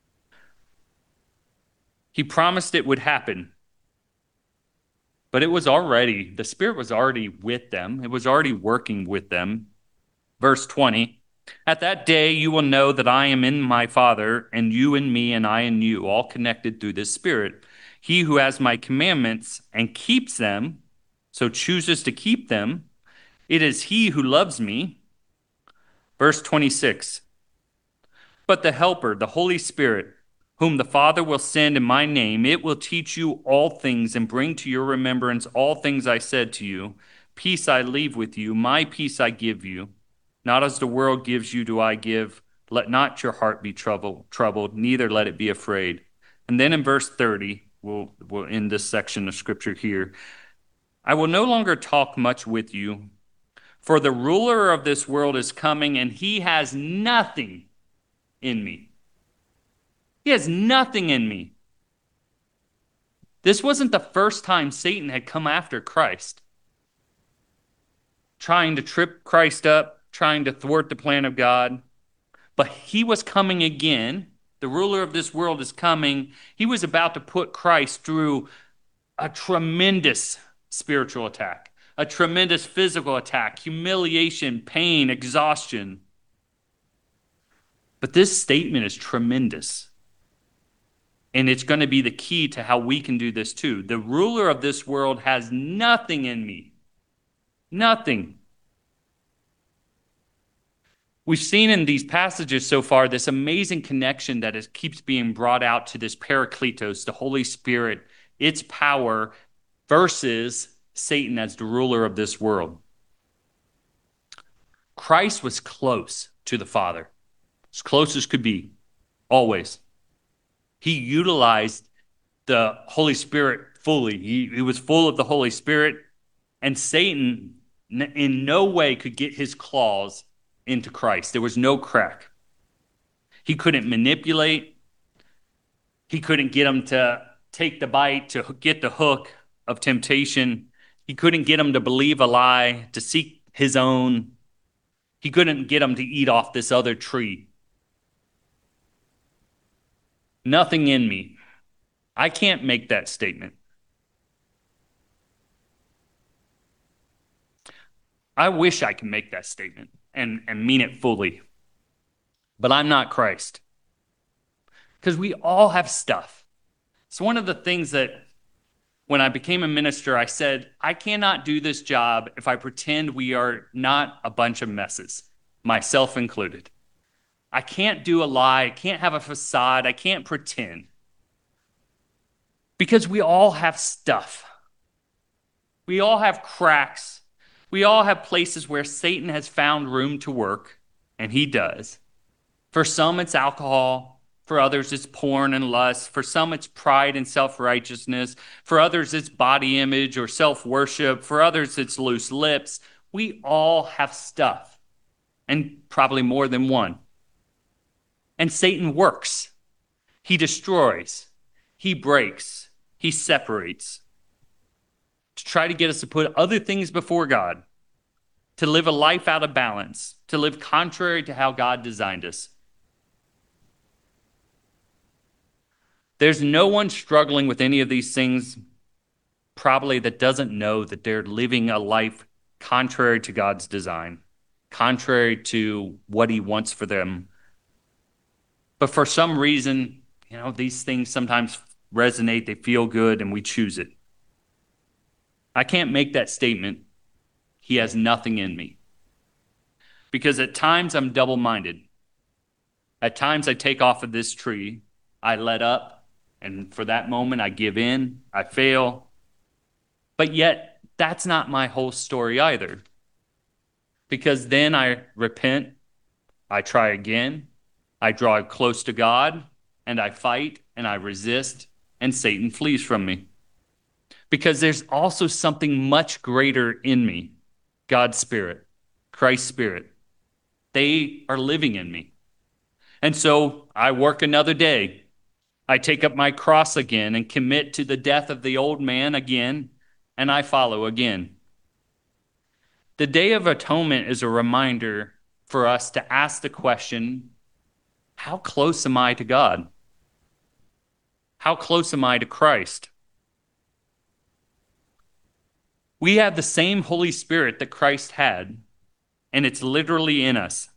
He promised it would happen. But it was already, the Spirit was already with them. It was already working with them. Verse twenty, at that day you will know that I am in my Father, and you in me, and I in you, all connected through this Spirit. He who has my commandments and keeps them, so chooses to keep them, it is he who loves me. Verse twenty-six, but the Helper, the Holy Spirit, whom the Father will send in my name, it will teach you all things and bring to your remembrance all things I said to you. Peace I leave with you, my peace I give you. Not as the world gives you do I give. Let not your heart be troubled, troubled, neither let it be afraid. And then in verse thirty, we'll, we'll end this section of scripture here. I will no longer talk much with you, for the ruler of this world is coming, and he has nothing in me. He has nothing in me. This wasn't the first time Satan had come after Christ, trying to trip Christ up, trying to thwart the plan of God. But he was coming again. The ruler of this world is coming. He was about to put Christ through a tremendous spiritual attack, a tremendous physical attack, humiliation, pain, exhaustion. But this statement is tremendous. And it's going to be the key to how we can do this too. The ruler of this world has nothing in me. Nothing. We've seen in these passages so far this amazing connection that is, keeps being brought out to this Parakletos, the Holy Spirit, its power versus Satan as the ruler of this world. Christ was close to the Father, as close as could be, always. He utilized the Holy Spirit fully. He, he was full of the Holy Spirit, and Satan in no way could get his claws into Christ. There was no crack. He couldn't manipulate. He couldn't get him to take the bite, to get the hook of temptation. He couldn't get him to believe a lie, to seek his own. He couldn't get him to eat off this other tree. Nothing in me. I can't make that statement. I wish I could make that statement and, and mean it fully. But I'm not Christ. Because we all have stuff. It's one of the things that when I became a minister, I said, I cannot do this job if I pretend we are not a bunch of messes, myself included. I can't do a lie. I can't have a facade. I can't pretend. Because we all have stuff. We all have cracks. We all have places where Satan has found room to work, and he does. For some, it's alcohol. For others, it's porn and lust. For some, it's pride and self-righteousness. For others, it's body image or self-worship. For others, it's loose lips. We all have stuff, and probably more than one. And Satan works. He destroys. He breaks. He separates. To try to get us to put other things before God. To live a life out of balance. To live contrary to how God designed us. There's no one struggling with any of these things probably that doesn't know that they're living a life contrary to God's design, contrary to what he wants for them. But for some reason, you know, these things sometimes resonate, they feel good, and we choose it. I can't make that statement. He has nothing in me. Because at times I'm double-minded. At times I take off of this tree, I let up, and for that moment, I give in, I fail. But yet, that's not my whole story either. Because then I repent, I try again, I draw close to God, and I fight, and I resist, and Satan flees from me. Because there's also something much greater in me, God's Spirit, Christ's Spirit. They are living in me. And so I work another day. I take up my cross again and commit to the death of the old man again, and I follow again. The Day of Atonement is a reminder for us to ask the question, how close am I to God? How close am I to Christ? We have the same Holy Spirit that Christ had, and it's literally in us.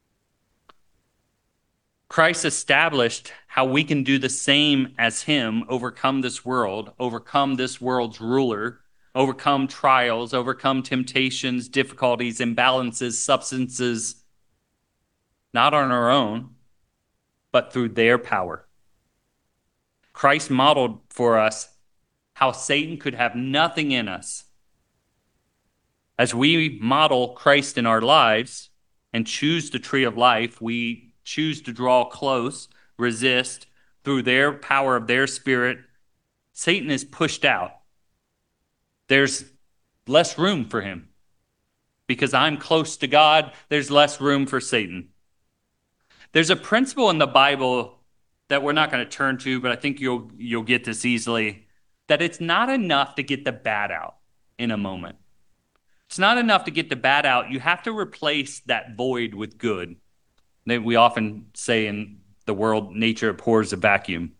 Christ established how we can do the same as him, overcome this world, overcome this world's ruler, overcome trials, overcome temptations, difficulties, imbalances, substances, not on our own, but through their power. Christ modeled for us how Satan could have nothing in us. As we model Christ in our lives and choose the tree of life, we choose to draw close, resist, through their power of their spirit, Satan is pushed out. There's less room for him. Because I'm close to God, there's less room for Satan. There's a principle in the Bible that we're not going to turn to, but I think you'll you'll get this easily, that it's not enough to get the bad out in a moment. It's not enough to get the bad out. You have to replace that void with good. We often say in the world, nature abhors a vacuum.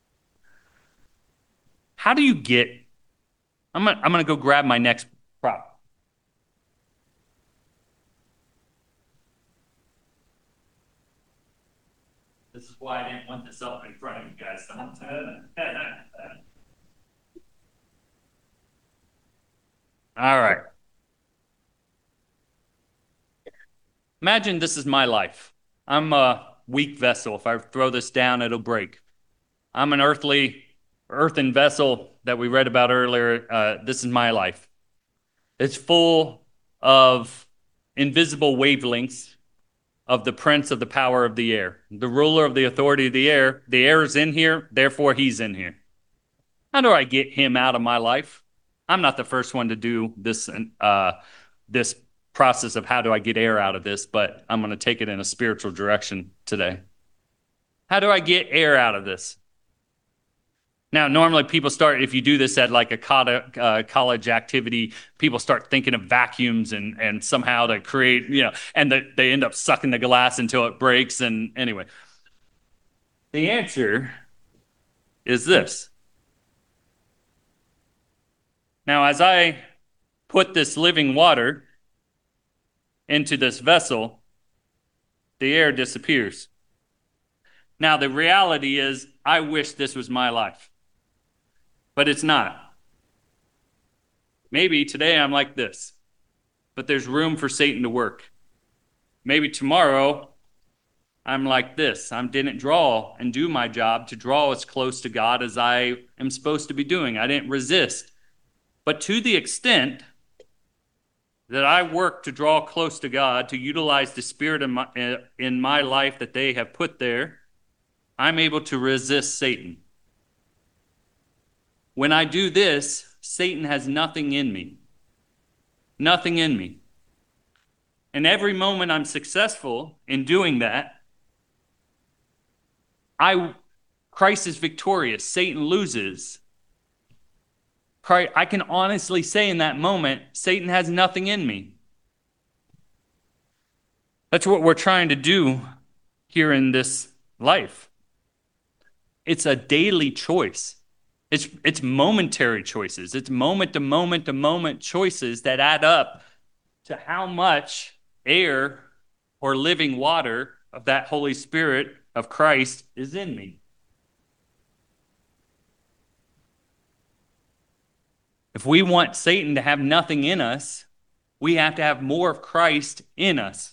How do you get, I'm gonna, I'm gonna go grab my next prop. This is why I didn't want this up in front of you guys. All right. Imagine this is my life. I'm a weak vessel. If I throw this down, it'll break. I'm an earthly, earthen vessel. that we read about earlier, uh, this is my life. It's full of invisible wavelengths of the prince of the power of the air, the ruler of the authority of the air. The air is in here, therefore he's in here. How do I get him out of my life? I'm not the first one to do this, uh, this process of how do I get air out of this, but I'm going to take it in a spiritual direction today. How do I get air out of this? Now, normally people start, if you do this at like a college activity, people start thinking of vacuums and, and somehow to create, you know, and the, they end up sucking the glass until it breaks. And anyway, the answer is this. Now, as I put this living water into this vessel, the air disappears. Now, the reality is, I wish this was my life. But it's not. Maybe today I'm like this, but there's room for Satan to work. Maybe tomorrow I'm like this. I didn't draw and do my job to draw as close to God as I am supposed to be doing. I didn't resist. But to the extent that I work to draw close to God, to utilize the Spirit in my, in my life that they have put there, I'm able to resist Satan. When I do this, Satan has nothing in me. Nothing in me. And every moment I'm successful in doing that, I, Christ is victorious. Satan loses. Christ, I can honestly say in that moment, Satan has nothing in me. That's what we're trying to do here in this life. It's a daily choice. It's, it's momentary choices. It's moment to moment to moment choices that add up to how much air or living water of that Holy Spirit of Christ is in me. If we want Satan to have nothing in us, we have to have more of Christ in us.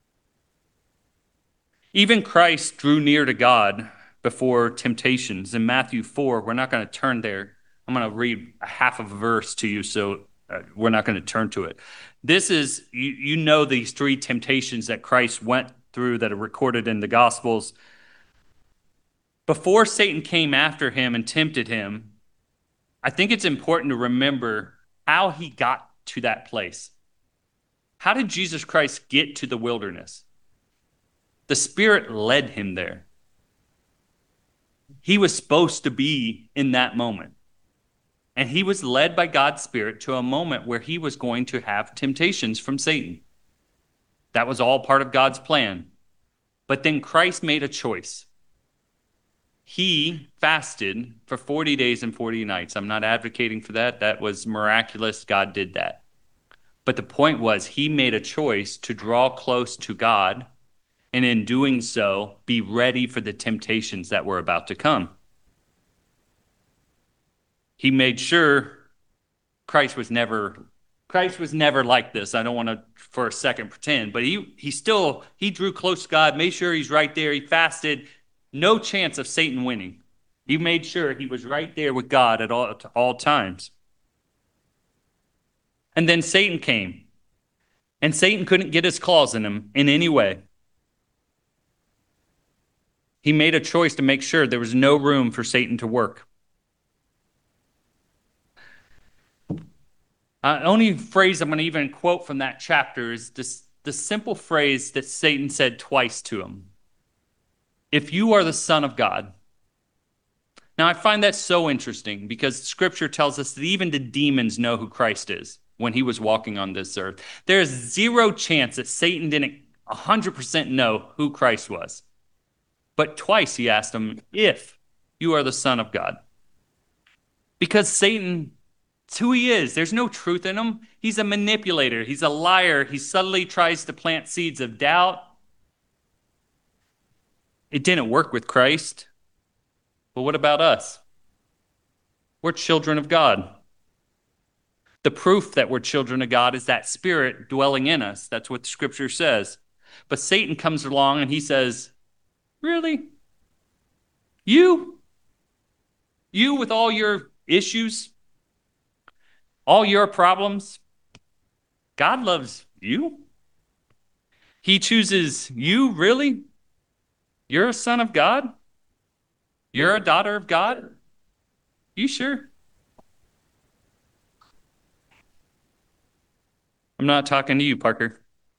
Even Christ drew near to God before temptations. In Matthew four, we're not going to turn there. I'm going to read a half of a verse to you, so uh, we're not going to turn to it. This is, you, you know these three temptations that Christ went through that are recorded in the Gospels. Before Satan came after him and tempted him, I think it's important to remember how he got to that place. How did Jesus Christ get to the wilderness? The Spirit led him there. He was supposed to be in that moment. And he was led by God's Spirit to a moment where he was going to have temptations from Satan. That was all part of God's plan. But then Christ made a choice. He fasted for forty days and forty nights. I'm not advocating for that. That was miraculous. God did that. But the point was, he made a choice to draw close to God, and in doing so, be ready for the temptations that were about to come. He made sure Christ was never, Christ was never like this. I don't want to, for a second, pretend, but he he still, he drew close to God, made sure he's right there. He fasted. No chance of Satan winning. He made sure he was right there with God at all, at all times. And then Satan came. And Satan couldn't get his claws in him in any way. He made a choice to make sure there was no room for Satan to work. Uh, only phrase I'm going to even quote from that chapter is this, the simple phrase that Satan said twice to him. If you are the Son of God. Now, I find that so interesting because Scripture tells us that even the demons know who Christ is when he was walking on this earth. There is zero chance that Satan didn't one hundred percent know who Christ was. But twice he asked him, if you are the Son of God. Because Satan, it's who he is. There's no truth in him. He's a manipulator. He's a liar. He subtly tries to plant seeds of doubt. It didn't work with Christ. But what about us? We're children of God. The proof that we're children of God is that Spirit dwelling in us. That's what the Scripture says. But Satan comes along and he says, really? You? You with all your issues, all your problems, God loves you. He chooses you, really? You're a son of God? You're a daughter of God? You sure? I'm not talking to you, Parker.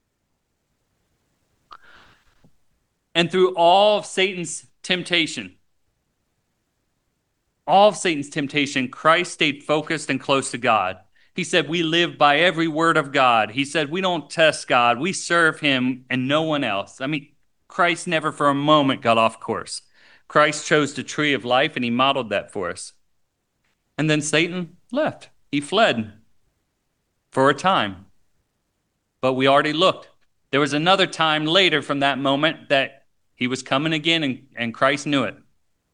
And through all of Satan's temptation, all of Satan's temptation, Christ stayed focused and close to God. He said, we live by every word of God. He said, we don't test God. We serve him and no one else. I mean, Christ never for a moment got off course. Christ chose the tree of life and he modeled that for us. And then Satan left. He fled for a time. But we already looked. There was another time later from that moment that he was coming again, and, and Christ knew it.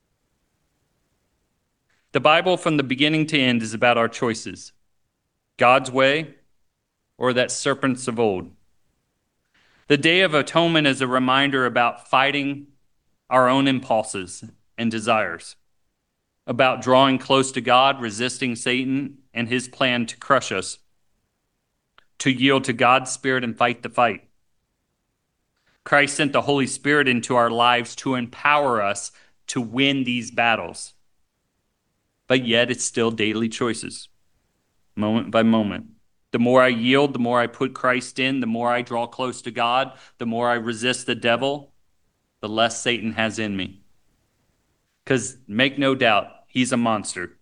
The Bible from the beginning to end is about our choices. God's way or that serpents of old. The Day of Atonement is a reminder about fighting our own impulses and desires, about drawing close to God, resisting Satan and his plan to crush us, to yield to God's Spirit and fight the fight. Christ sent the Holy Spirit into our lives to empower us to win these battles. But yet it's still daily choices, moment by moment. The more I yield, the more I put Christ in, the more I draw close to God, the more I resist the devil, the less Satan has in me. Because make no doubt, he's a monster.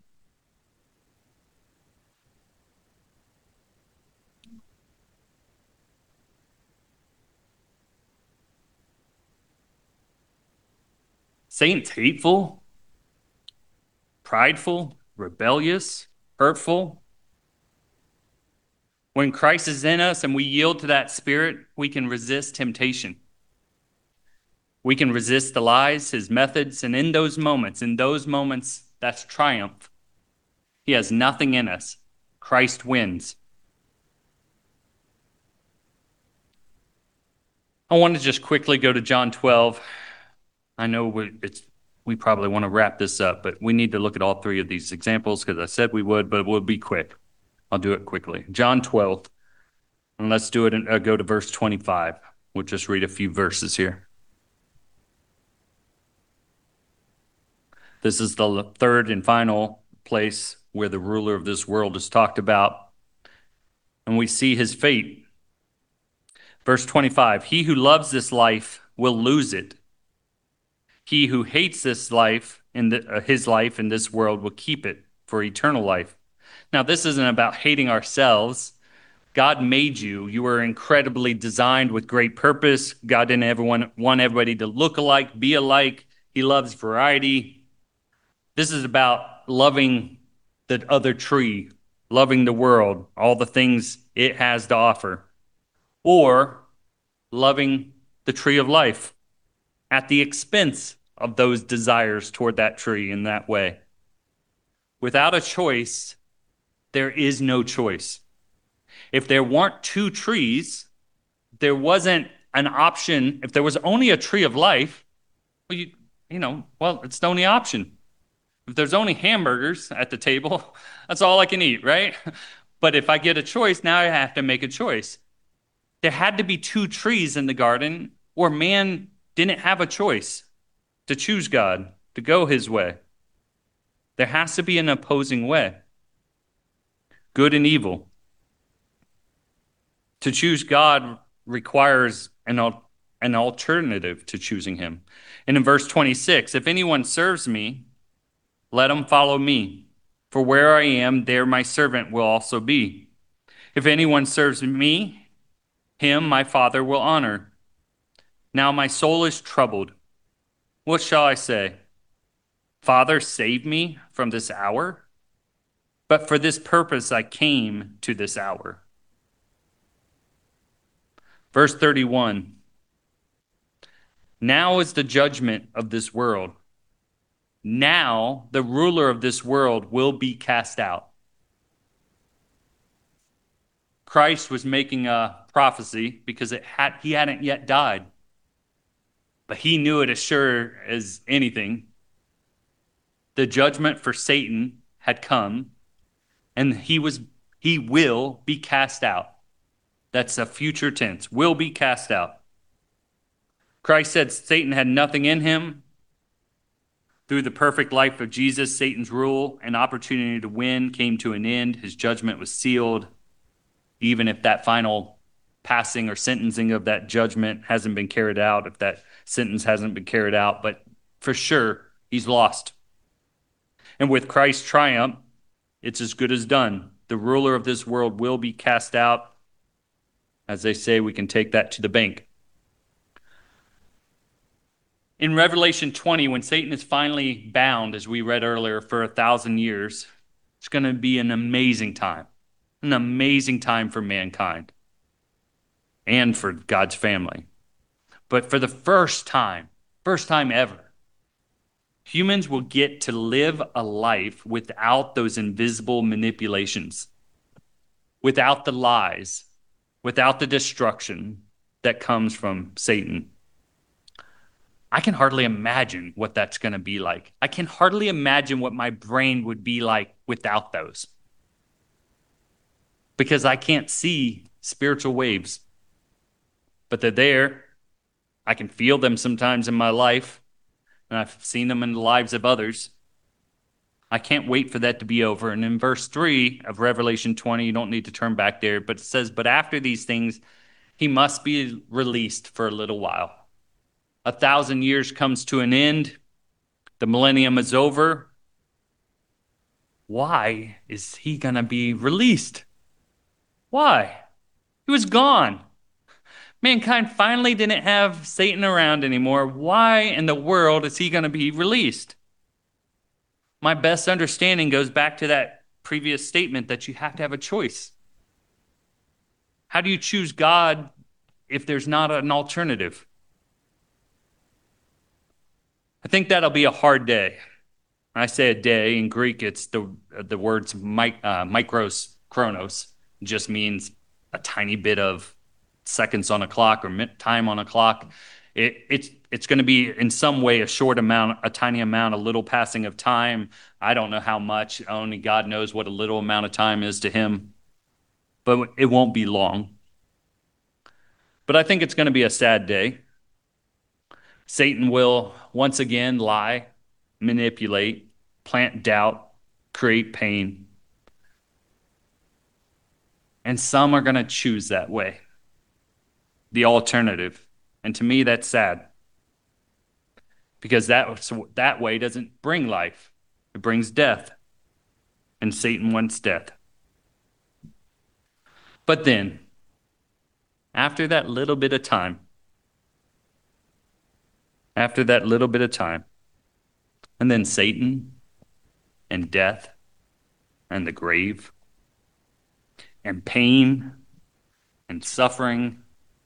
Satan's hateful, prideful, rebellious, hurtful. When Christ is in us and we yield to that spirit, we can resist temptation. We can resist the lies, his methods, and in those moments, in those moments, that's triumph. He has nothing in us. Christ wins. I want to just quickly go to John twelve. I know we, it's, we probably want to wrap this up, but we need to look at all three of these examples because I said we would, but we'll be quick. I'll do it quickly. John twelve, and let's do it and uh, go to verse twenty-five. We'll just read a few verses here. This is the third and final place where the ruler of this world is talked about, and we see his fate. Verse twenty-five, he who loves this life will lose it. He who hates this life, in the, uh, his life in this world, will keep it for eternal life. Now, this isn't about hating ourselves. God made you. You were incredibly designed with great purpose. God didn't ever want, want everybody to look alike, be alike. He loves variety. This is about loving the other tree, loving the world, all the things it has to offer, or loving the tree of life at the expense of those desires toward that tree in that way. Without a choice, there is no choice. If there weren't two trees, there wasn't an option. If there was only a tree of life, well, you, you know, well, it's the only option. If there's only hamburgers at the table, that's all I can eat, right? But if I get a choice, now I have to make a choice. There had to be two trees in the garden, or man didn't have a choice to choose God, to go his way. There has to be an opposing way. Good and evil. To choose God requires an, al- an alternative to choosing him. And in verse twenty-six, if anyone serves me, let him follow me. For where I am, there my servant will also be. If anyone serves me, him my Father will honor. Now my soul is troubled. What shall I say? Father, save me from this hour? But for this purpose I came to this hour. Verse thirty-one. Now is the judgment of this world. Now the ruler of this world will be cast out. Christ was making a prophecy because it had, he hadn't yet died. But he knew it as sure as anything. The judgment for Satan had come, and he was he will be cast out. That's a future tense. Will be cast out. Christ said Satan had nothing in him. Through the perfect life of Jesus, Satan's rule and opportunity to win came to an end. His judgment was sealed. Even if that final passing or sentencing of that judgment hasn't been carried out, if that sentence hasn't been carried out, but for sure, he's lost. And with Christ's triumph, it's as good as done. The ruler of this world will be cast out. As they say, we can take that to the bank. In Revelation twenty, when Satan is finally bound, as we read earlier, for a thousand years, it's going to be an amazing time, an amazing time for mankind and for God's family. But for the first time, first time ever, humans will get to live a life without those invisible manipulations, without the lies, without the destruction that comes from Satan. I can hardly imagine what that's going to be like. I can hardly imagine what my brain would be like without those. Because I can't see spiritual waves. But they're there. I can feel them sometimes in my life. And I've seen them in the lives of others. I can't wait for that to be over. And in verse three of Revelation twenty, you don't need to turn back there, but it says, but after these things, he must be released for a little while. A thousand years comes to an end. The millennium is over. Why is he going to be released? Why? He was gone. Mankind finally didn't have Satan around anymore. Why in the world is he going to be released? My best understanding goes back to that previous statement that you have to have a choice. How do you choose God if there's not an alternative? I think that'll be a hard day. When I say a day, in Greek, it's the the words mic, uh, micros, chronos, just means a tiny bit of seconds on a clock or time on a clock. It, it's it's going to be in some way a short amount, a tiny amount, a little passing of time. I don't know how much. Only God knows what a little amount of time is to him. But it won't be long. But I think it's going to be a sad day. Satan will once again lie, manipulate, plant doubt, create pain. And some are going to choose that way, the alternative. And to me, that's sad. Because that, that way doesn't bring life. It brings death. And Satan wants death. But then, after that little bit of time, After that little bit of time, and then Satan and death and the grave and pain and suffering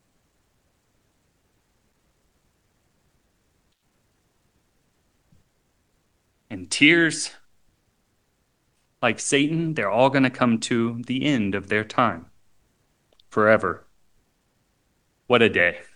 and tears, like Satan, they're all going to come to the end of their time forever. What a day.